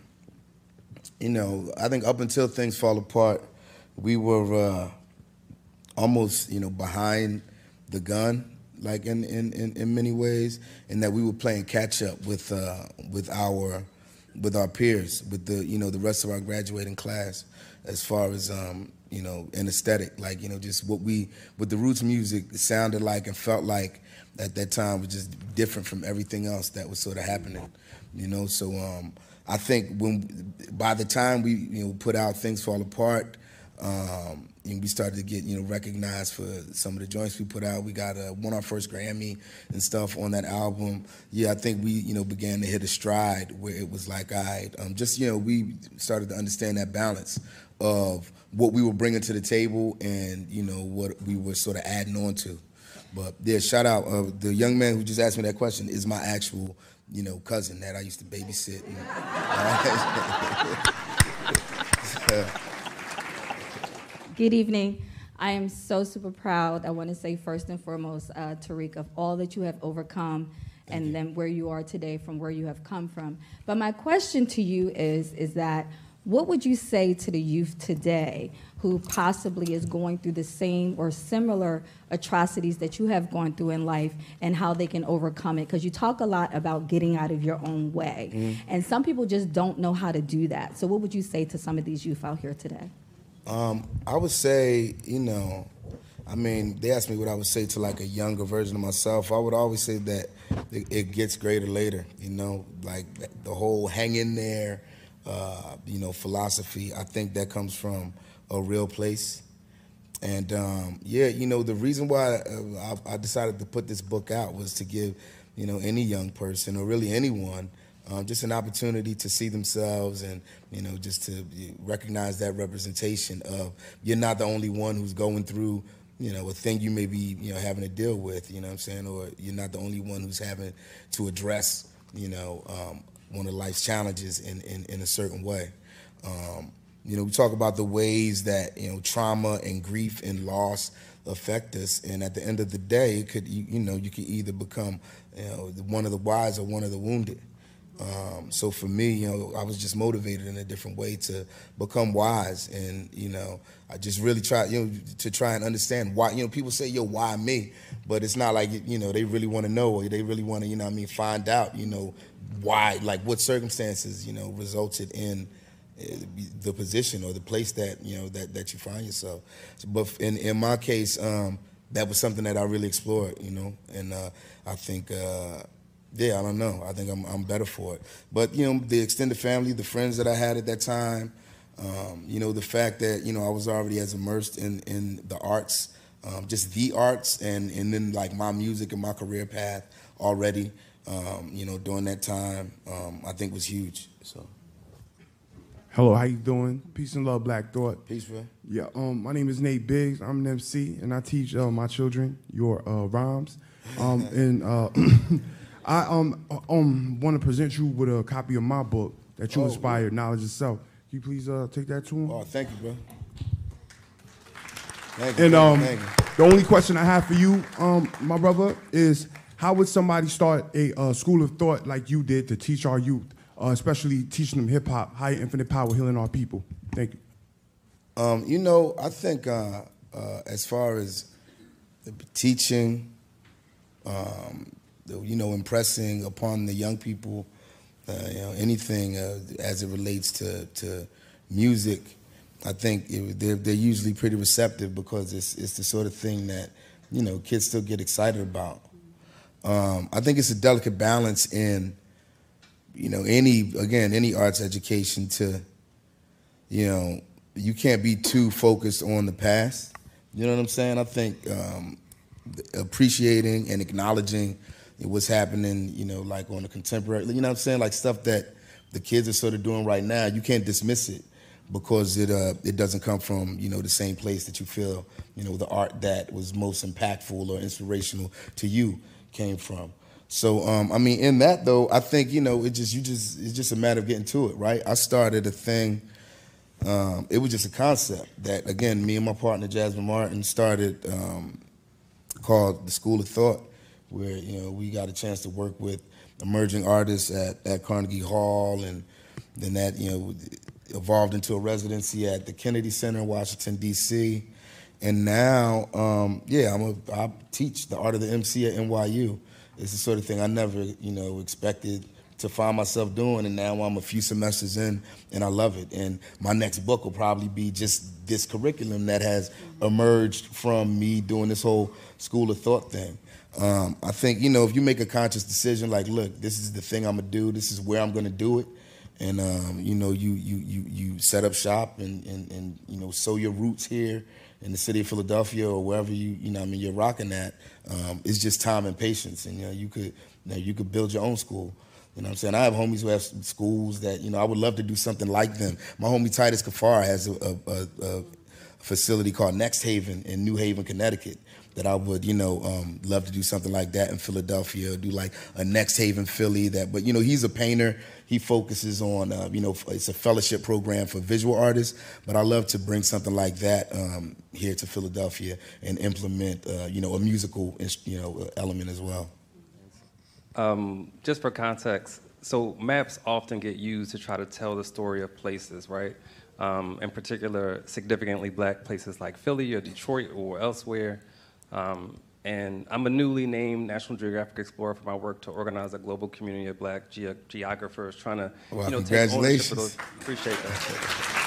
you know, I think up until Things Fall Apart, we were uh, almost, you know, behind the gun, like in, in, in, in many ways, and that we were playing catch up with uh, with our with our peers, with the you know the rest of our graduating class, as far as um, you know, an aesthetic, like you know, just what we what the roots music sounded like and felt like at that time was just different from everything else that was sort of happening, you know. So um, I think when by the time we you know put out Things Fall Apart, um, and we started to get you know recognized for some of the joints we put out. We got uh, won our first Grammy and stuff on that album. Yeah, I think we you know began to hit a stride where it was like, all right, um, just you know we started to understand that balance of what we were bringing to the table and you know what we were sort of adding on to. But yeah, shout out uh, the young man who just asked me that question is my actual you know cousin that I used to babysit. And, uh, Good evening. I am so super proud. I want to say first and foremost, uh, Tariq, of all that you have overcome Thank and you. then where you are today from where you have come from. But my question to you is, is that what would you say to the youth today who possibly is going through the same or similar atrocities that you have gone through in life and how they can overcome it? Because you talk a lot about getting out of your own way. Mm-hmm. And some people just don't know how to do that. So what would you say to some of these youth out here today? Um, I would say, you know, I mean, they asked me what I would say to like a younger version of myself. I would always say that it, it gets greater later, you know, like the whole hang in there, uh, you know, philosophy. I think that comes from a real place. And um, yeah, you know, the reason why uh, I, I decided to put this book out was to give, you know, any young person or really anyone Um, just an opportunity to see themselves and, you know, just to recognize that representation of you're not the only one who's going through, you know, a thing you may be, you know, having to deal with, you know what I'm saying, or you're not the only one who's having to address, you know, um, one of life's challenges in, in, in a certain way. Um, you know, we talk about the ways that, you know, trauma and grief and loss affect us. And at the end of the day, it could you, you know you could either become you know one of the wise or one of the wounded. Um, so for me, you know, I was just motivated in a different way to become wise, and you know, I just really try, you know, to try and understand why. You know, people say, "Yo, why me?" But it's not like you know they really want to know, or they really want to, you know, what I mean, find out, you know, why, like what circumstances, you know, resulted in uh, the position or the place that you know that that you find yourself. So, but in in my case, um, that was something that I really explored, you know, and uh, I think. Uh, Yeah, I don't know. I think I'm I'm better for it. But, you know, the extended family, the friends that I had at that time, um, you know, the fact that, you know, I was already as immersed in, in the arts, um, just the arts, and, and then, like, my music and my career path already, um, you know, during that time, um, I think was huge. So. Hello, how you doing? Peace and love, Black Thought. Peace, man. Yeah, um, my name is Nate Biggs. I'm an M C, and I teach uh, my children your uh, rhymes. Um, and... Uh, I um um want to present you with a copy of my book that you oh, inspired, Knowledge Itself. Can you please uh, take that to him? Oh, thank you, bro. Thank you, and um, thank you. The only question I have for you, um, my brother, is how would somebody start a uh, school of thought like you did to teach our youth, uh, especially teaching them hip hop, higher infinite power, healing our people? Thank you. Um, you know, I think uh, uh, as far as the teaching. Um, you know, impressing upon the young people, uh, you know, anything uh, as it relates to, to music, I think it, they're, they're usually pretty receptive because it's it's the sort of thing that, you know, kids still get excited about. Um, I think it's a delicate balance in, you know, any, again, any arts education to, you know, you can't be too focused on the past. You know what I'm saying? I think um, appreciating and acknowledging what's happening, you know, like on the contemporary, you know what I'm saying, like stuff that the kids are sort of doing right now, you can't dismiss it because it uh, it doesn't come from, you know, the same place that you feel, you know, the art that was most impactful or inspirational to you came from. So, um, I mean, in that though, I think, you know, it just, you just, it's just a matter of getting to it, right? I started a thing, um, it was just a concept that, again, me and my partner, Jasmine Martin, started um, called the School of Thought, where, you know, we got a chance to work with emerging artists at, at Carnegie Hall, and then that, you know, evolved into a residency at the Kennedy Center in Washington, D C And now, um, yeah, I'm a, I teach the art of the M C at N Y U. It's the sort of thing I never, you know, expected to find myself doing, and now I'm a few semesters in, and I love it. And my next book will probably be just this curriculum that has emerged from me doing this whole School of Thought thing. Um, I think, you know, if you make a conscious decision, like, look, this is the thing I'm gonna do, this is where I'm gonna do it, and um, you know, you you you you set up shop and, and and you know, sow your roots here in the city of Philadelphia or wherever you you know, I mean, you're rocking at. Um, it's just time and patience, and you know, you could you know, you could build your own school. You know what I'm saying? I have homies who have schools that, you know, I would love to do something like them. My homie Titus Kafar has a, a, a, a facility called Next Haven in New Haven, Connecticut, that I would, you know, um, love to do something like that in Philadelphia, or do like a Next Haven Philly. That, but you know, he's a painter. He focuses on, uh, you know, it's a fellowship program for visual artists. But I love to bring something like that um, here to Philadelphia and implement, uh, you know, a musical, you know, element as well. Um, just for context, so maps often get used to try to tell the story of places, right? Um, in particular, significantly black places like Philly or Detroit or elsewhere. Um, and I'm a newly named National Geographic Explorer for my work to organize a global community of black ge geographers trying to, well, you know, take ownership of those. Congratulations. Appreciate that.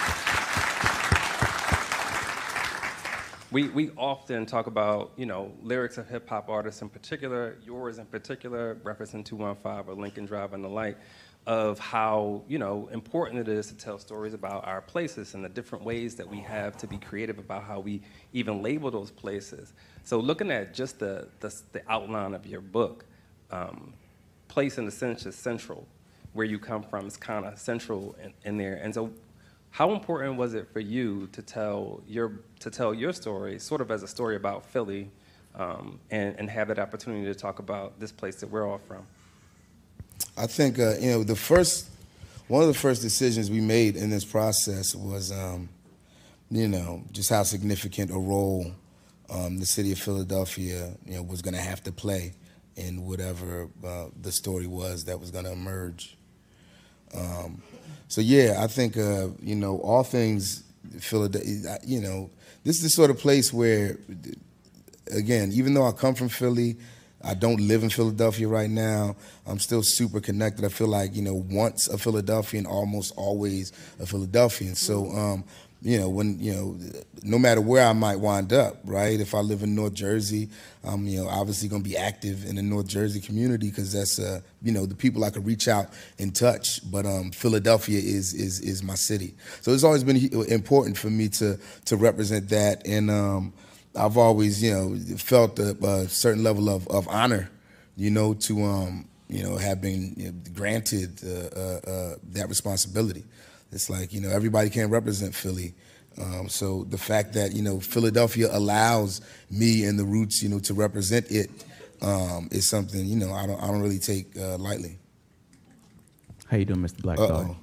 We, we often talk about, you know, lyrics of hip hop artists in particular, yours in particular, referencing two one five or Lincoln Drive and the like, of how, you know, important it is to tell stories about our places and the different ways that we have to be creative about how we even label those places. So looking at just the, the, the outline of your book, um, place in a sense is central. Where you come from is kind of central in, in there. And so how important was it for you to tell your, to tell your story sort of as a story about Philly, um, and, and have that opportunity to talk about this place that we're all from? I think, uh, you know, the first, one of the first decisions we made in this process was, um, you know, just how significant a role um, the city of Philadelphia, you know, was going to have to play in whatever uh, the story was that was going to emerge. Um, so yeah, I think uh, you know, all things Philadelphia. You know, this is the sort of place where, again, even though I come from Philly, I don't live in Philadelphia right now. I'm still super connected. I feel like, you know, once a Philadelphian, almost always a Philadelphian. So, um, you know, when, you know, no matter where I might wind up, right? If I live in North Jersey, I'm, you know, obviously going to be active in the North Jersey community because that's, uh, you know, the people I could reach out and touch. But um, Philadelphia is is is my city. So it's always been important for me to to represent that. And um, I've always, you know, felt a, a certain level of, of honor, you know, to, um, you know, have been you know, granted uh, uh, uh, that responsibility. It's like, you know, everybody can't represent Philly. Um, so the fact that, you know, Philadelphia allows me and the Roots, you know, to represent it um, is something, you know, I don't, I don't really take uh, lightly. How you doing, Mister Black Dog?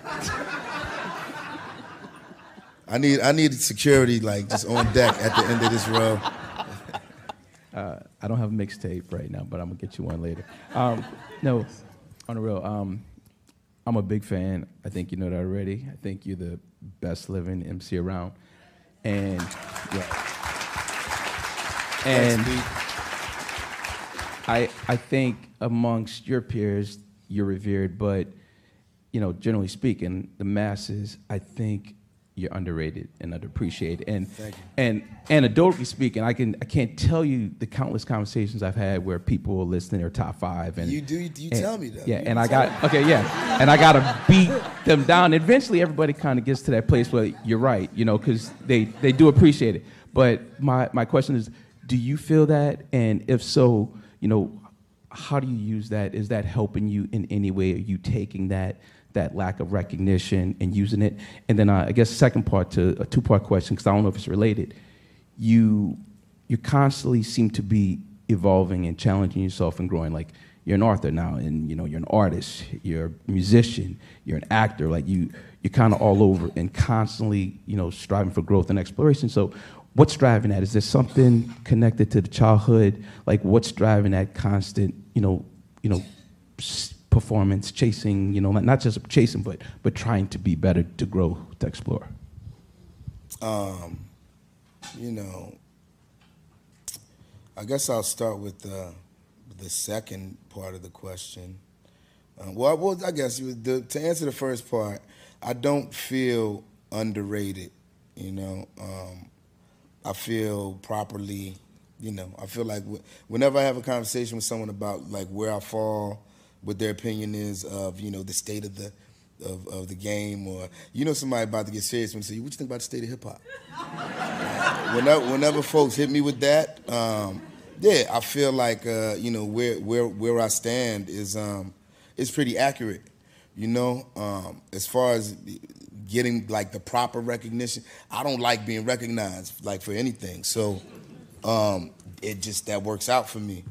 I need I need security like just on deck at the end of this row. Uh, I don't have a mixtape right now, but I'm gonna get you one later. Um, no, on the real, um, I'm a big fan. I think you know that already. I think you're the best living M C around, and yeah, and I I think amongst your peers you're revered, but you know, generally speaking, the masses, I think you're underrated and underappreciated. And and anecdotally speaking, I can I can't tell you the countless conversations I've had where people will list in their top five. And you do you and, tell me that? Yeah, and I got okay, yeah, and I gotta beat them down. Eventually, everybody kind of gets to that place where you're right, you know, because they they do appreciate it. But my my question is, do you feel that? And if so, you know, how do you use that? Is that helping you in any way? Are you taking that? that lack of recognition and using it? And then uh, I guess second part to a two-part question, because I don't know if it's related. You you constantly seem to be evolving and challenging yourself and growing. Like you're an author now, and you know you're an artist, you're a musician, you're an actor. Like you you're kind of all over and constantly you know striving for growth and exploration. So what's driving that? Is there something connected to the childhood? Like what's driving that constant you know you know performance, chasing, you know, not just chasing, but but trying to be better, to grow, to explore? Um, you know, I guess I'll start with the the second part of the question. Uh, well, well, I guess the, to answer the first part, I don't feel underrated. You know, um, I feel properly. You know, I feel like w- whenever I have a conversation with someone about like where I fall, what their opinion is of, you know, the state of the of, of the game, or you know somebody about to get serious when they say, what you think about the state of hip hop? whenever, whenever folks hit me with that, um, yeah, I feel like uh, you know where where where I stand is um, is pretty accurate. You know, um, as far as getting like the proper recognition, I don't like being recognized like for anything. So um, it just that works out for me.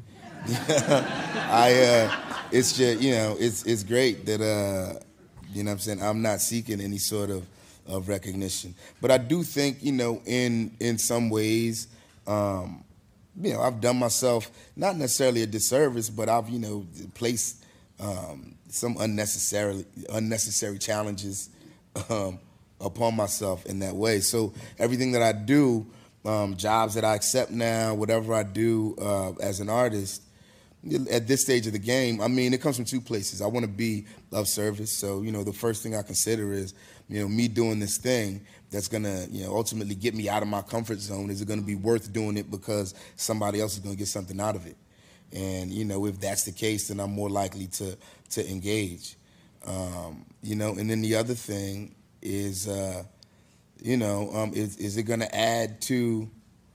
I uh, it's just you know it's it's great that uh, you know what I'm saying I'm not seeking any sort of, of recognition, but I do think you know in in some ways um, you know I've done myself not necessarily a disservice, but I've you know placed um, some unnecessarily unnecessary challenges um, upon myself in that way. So everything that I do, um, jobs that I accept now, whatever I do uh, as an artist. At this stage of the game, I mean, it comes from two places. I want to be of service, so you know, the first thing I consider is, you know, me doing this thing that's gonna, you know, ultimately get me out of my comfort zone. Is it gonna be worth doing it because somebody else is gonna get something out of it? And you know, if that's the case, then I'm more likely to to engage. Um, you know, and then the other thing is, uh, you know, um, is is it gonna add to?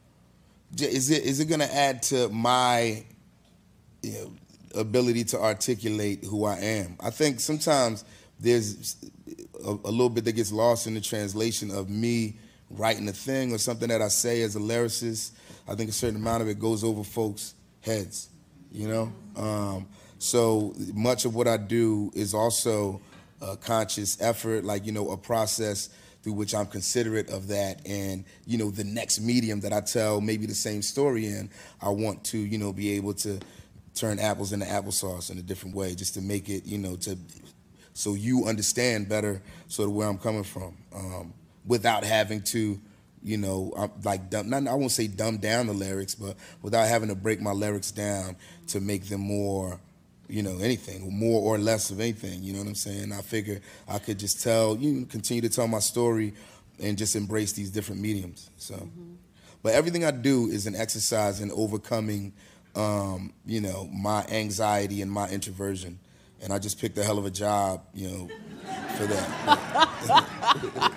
Is it is it gonna add to my You know, ability to articulate who I am? I think sometimes there's a, a little bit that gets lost in the translation of me writing a thing or something that I say as a lyricist. I think a certain amount of it goes over folks' heads, you know? Um, so much of what I do is also a conscious effort, like, you know, a process through which I'm considerate of that, and you know, the next medium that I tell maybe the same story in, I want to, you know, be able to turn apples into applesauce in a different way, just to make it, you know, to so you understand better sort of where I'm coming from, um, without having to, you know, I'm like dumb, not, I won't say dumb down the lyrics, but without having to break my lyrics down to make them more, you know, anything, more or less of anything, you know what I'm saying? I figure I could just tell, you know, continue to tell my story and just embrace these different mediums, so. Mm-hmm. But everything I do is an exercise in overcoming, um, you know, my anxiety and my introversion. And I just picked a hell of a job, you know, for that.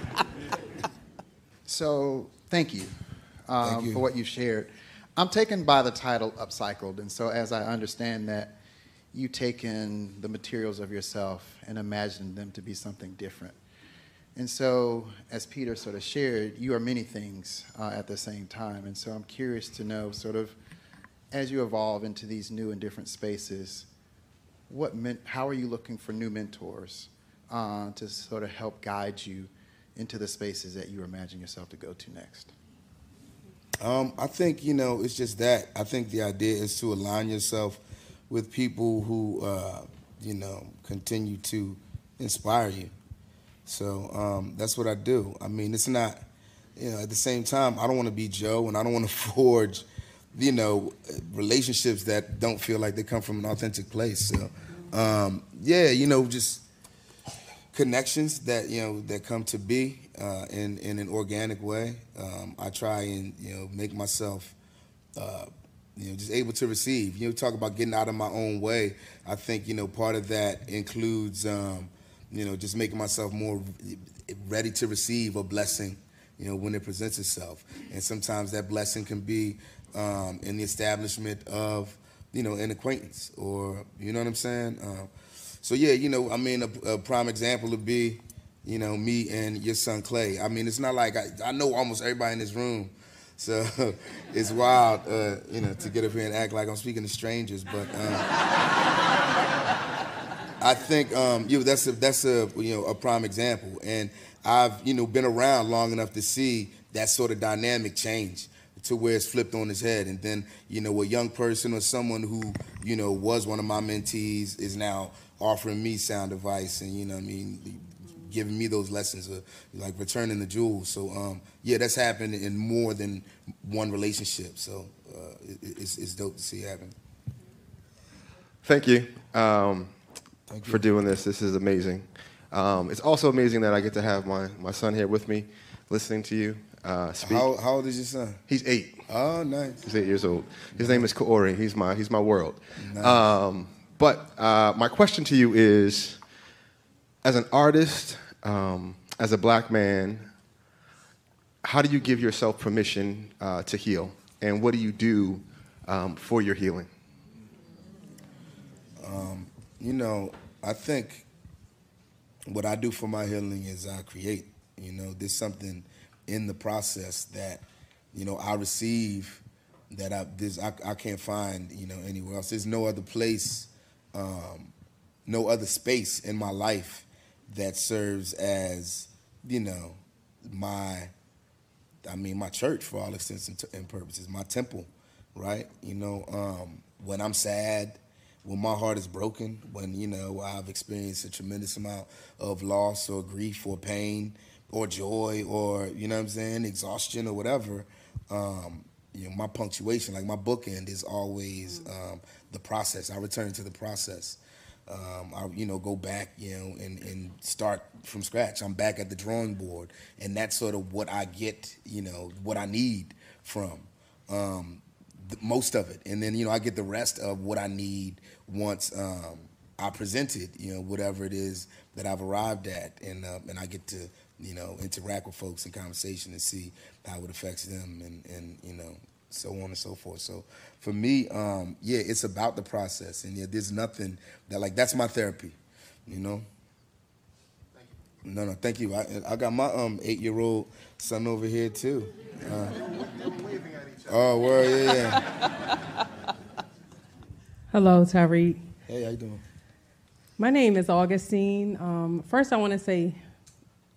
So, thank you, um, thank you for what you shared. I'm taken by the title Upcycled, and so as I understand that, you taken the materials of yourself and imagined them to be something different. And so, as Peter sort of shared, you are many things uh, at the same time. And so I'm curious to know, sort of, as you evolve into these new and different spaces, what men- how are you looking for new mentors uh, to sort of help guide you into the spaces that you imagine yourself to go to next? Um, I think, you know, it's just that. I think the idea is to align yourself with people who, uh, you know, continue to inspire you. So um, that's what I do. I mean, it's not, you know, at the same time, I don't want to be Joe, and I don't want to forge, you know, relationships that don't feel like they come from an authentic place. So, um, yeah, you know, just connections that, you know, that come to be uh, in, in an organic way. Um, I try and, you know, make myself, uh, you know, just able to receive. You know, talk about getting out of my own way. I think, you know, part of that includes, um, you know, just making myself more ready to receive a blessing, you know, when it presents itself. And sometimes that blessing can be um, in the establishment of, you know, an acquaintance, or, you know what I'm saying? Uh, so, yeah, you know, I mean, a, a prime example would be, you know, me and your son Clay. I mean, it's not like I, I know almost everybody in this room. So it's wild, uh, you know, to get up here and act like I'm speaking to strangers. But um, I think um, you know, that's a that's a you know a prime example, and I've you know been around long enough to see that sort of dynamic change to where it's flipped on its head, and then you know a young person or someone who you know was one of my mentees is now offering me sound advice, and you know what I mean. Giving me those lessons of like returning the jewels. So um, yeah, that's happened in more than one relationship. So uh, it, it's, it's dope to see happen. Thank you, um, Thank you for doing this. This is amazing. Um, it's also amazing that I get to have my, my son here with me, listening to you uh, speak. How, how old is your son? He's eight. Oh, nice. He's eight years old. His name is Kaori. He's my he's my world. Nice. Um, but uh, my question to you is, as an artist, um, as a black man, how do you give yourself permission uh, to heal? And what do you do um, for your healing? Um, you know, I think what I do for my healing is I create. You know, there's something in the process that, you know, I receive that I, this, I, I can't find, you know, anywhere else. There's no other place, um, no other space in my life that serves as, you know, my, I mean, my church for all intents and, and purposes, my temple, right? You know, um, when I'm sad, when my heart is broken, when, you know, I've experienced a tremendous amount of loss or grief or pain or joy or, you know what I'm saying, exhaustion or whatever, um, you know, my punctuation, like my bookend is always um, the process. I return to the process. Um, I, you know, go back, you know, and, and start from scratch. I'm back at the drawing board, and that's sort of what I get, you know, what I need from um, the, most of it. And then, you know, I get the rest of what I need once um, I present it, you know, whatever it is that I've arrived at, and uh, and I get to, you know, interact with folks in conversation and see how it affects them, and, and you know, so on and so forth. So for me, um, yeah, it's about the process, and yeah, there's nothing that, like, that's my therapy, you know? Thank you. No, no, thank you. I, I got my um eight-year-old son over here, too. Uh, oh, well, yeah, yeah. Hello, Tariq. Hey, how you doing? My name is Augustine. Um, first, I want to say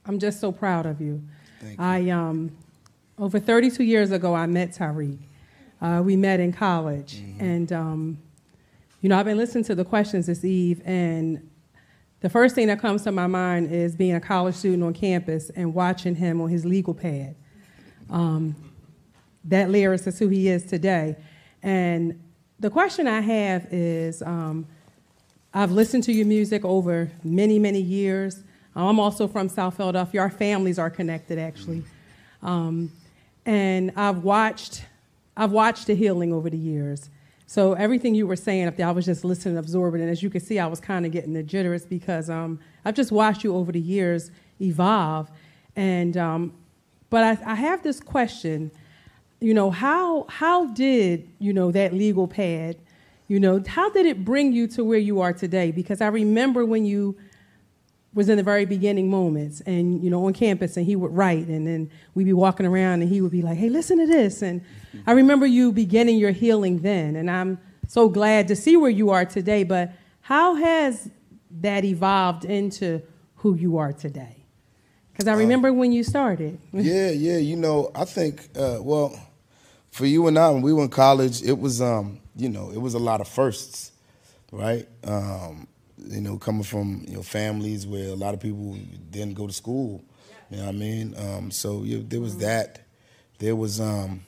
I'm just so proud of you. Thank you. I um, over thirty-two years ago, I met Tariq. Uh, we met in college, mm-hmm. and um, you know, I've been listening to the questions this eve, and the first thing that comes to my mind is being a college student on campus and watching him on his legal pad. Um, that lyricist is who he is today, and the question I have is, um, I've listened to your music over many, many years. I'm also from South Philadelphia. Our families are connected, actually. Um, and I've watched, I've watched the healing over the years. So everything you were saying up there, I was just listening, absorbing. And as you can see, I was kind of getting the jitters because um, I've just watched you over the years evolve. And um, but I, I have this question. You know, how how did you know that legal pad? You know, how did it bring you to where you are today? Because I remember when you was in the very beginning moments and, you know, on campus and he would write and then we'd be walking around and he would be like, hey, listen to this. And I remember you beginning your healing then. And I'm so glad to see where you are today. But how has that evolved into who you are today? Because I remember um, when you started. yeah, yeah. You know, I think, uh, well, for you and I, when we were in college, it was, um, you know, it was a lot of firsts, right? Um, you know, coming from, you know, families where a lot of people didn't go to school, you know what I mean? Um, so yeah, there was that. There was, um,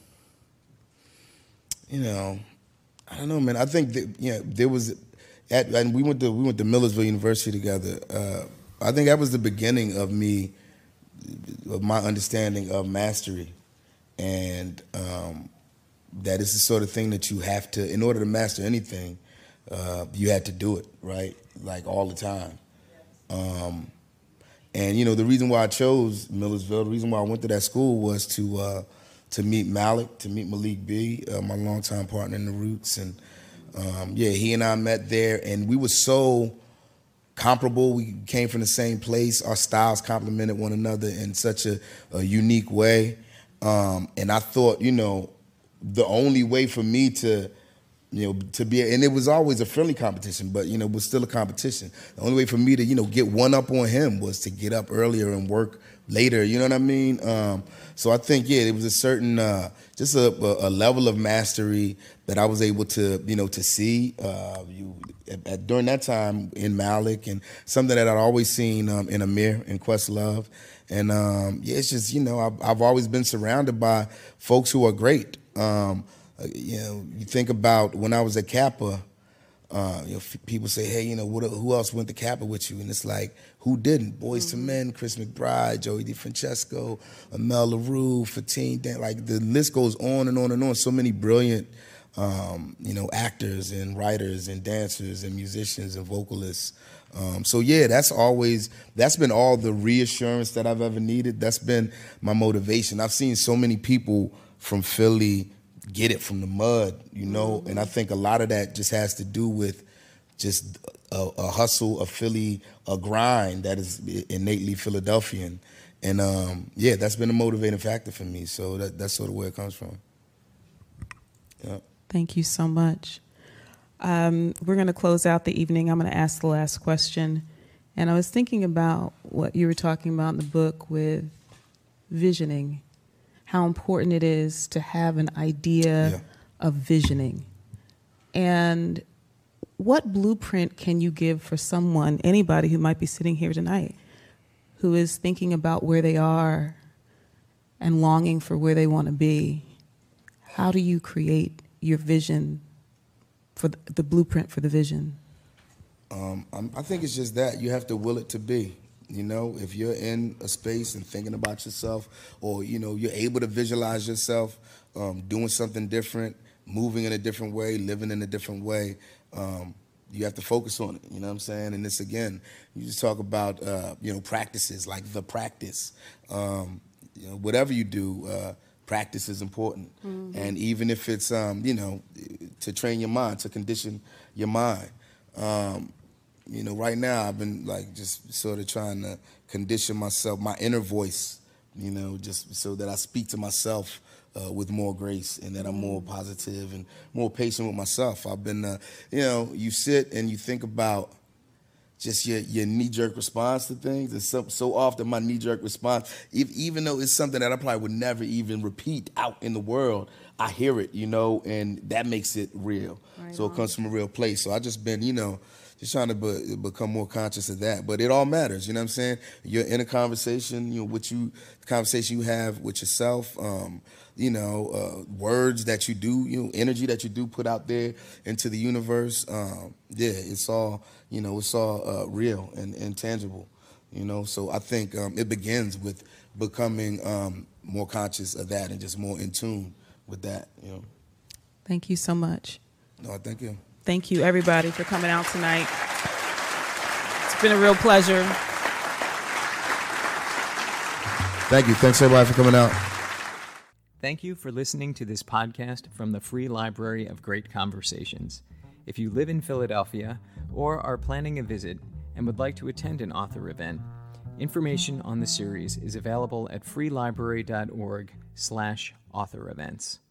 you know, I don't know, man. I think that, you know, there was, at, and we went to we went to Millersville University together. Uh, I think that was the beginning of me, of my understanding of mastery, and um, that is the sort of thing that you have to, in order to master anything, uh, you had to do it, right? Like all the time. Um, and, you know, the reason why I chose Millersville, the reason why I went to that school was to uh, to meet Malik, to meet Malik B, uh, my longtime partner in the Roots. And, um, yeah, he and I met there, and we were so comparable. We came from the same place. Our styles complemented one another in such a, a unique way. Um, and I thought, you know, the only way for me to, you know, to be, and it was always a friendly competition, but, you know, it was still a competition. The only way for me to, you know, get one up on him was to get up earlier and work later, you know what I mean? Um, so I think, yeah, it was a certain, uh, just a, a level of mastery that I was able to, you know, to see uh, you at, at, during that time in Malik, and something that I'd always seen um, in Amir, in Questlove. And, um, yeah, it's just, you know, I've, I've always been surrounded by folks who are great. Um, you know, you think about when I was at Kappa, uh, you know, f- people say, hey, you know, what, who else went to Kappa with you? And it's like, who didn't? Boys mm-hmm. to Men, Chris McBride, Joey DeFrancesco, Amel LaRue, Fatine, Dan, like the list goes on and on and on. So many brilliant, um, you know, actors and writers and dancers and musicians and vocalists. Um, so yeah, that's always, that's been all the reassurance that I've ever needed. That's been my motivation. I've seen so many people from Philly get it from the mud, you know, and I think a lot of that just has to do with just a, a hustle, a Philly, a grind that is innately Philadelphian. And um, yeah, that's been a motivating factor for me. So that, that's sort of where it comes from. Yeah. Thank you so much. Um, we're going to close out the evening. I'm going to ask the last question. And I was thinking about what you were talking about in the book with visioning, how important it is to have an idea yeah. of visioning. And what blueprint can you give for someone, anybody who might be sitting here tonight, who is thinking about where they are and longing for where they want to be? How do you create your vision, for the, the blueprint for the vision? Um, I think it's just that. You have to will it to be. You know, if you're in a space and thinking about yourself, or, you know, you're able to visualize yourself um, doing something different, moving in a different way, living in a different way, um, you have to focus on it, you know what I'm saying? And this, again, you just talk about, uh, you know, practices, like the practice. Um, you know, whatever you do, uh, practice is important. Mm-hmm. And even if it's, um, you know, to train your mind, to condition your mind. Um, You know, right now I've been like just sort of trying to condition myself, my inner voice, you know, just so that I speak to myself uh, with more grace, and that I'm more positive and more patient with myself. I've been, uh, you know, you sit and you think about just your, your knee-jerk response to things. It's so, so often my knee-jerk response, if, even though it's something that I probably would never even repeat out in the world, I hear it, you know, and that makes it real. Right so on. It comes from a real place. So I just been, you know, just trying to be, become more conscious of that. But it all matters, you know what I'm saying? You're in a conversation, you know, what you, the conversation you have with yourself, um, you know, uh, words that you do, you know, energy that you do put out there into the universe. Um, yeah, it's all, you know, it's all uh, real and, and tangible, you know. So I think um, it begins with becoming um, more conscious of that and just more in tune with that, you know. Thank you so much. No, thank you. Thank you, everybody, for coming out tonight. It's been a real pleasure. Thank you. Thanks, everybody, for coming out. Thank you for listening to this podcast from the Free Library of Great Conversations. If you live in Philadelphia or are planning a visit and would like to attend an author event, information on the series is available at freelibrary dot org slash author events.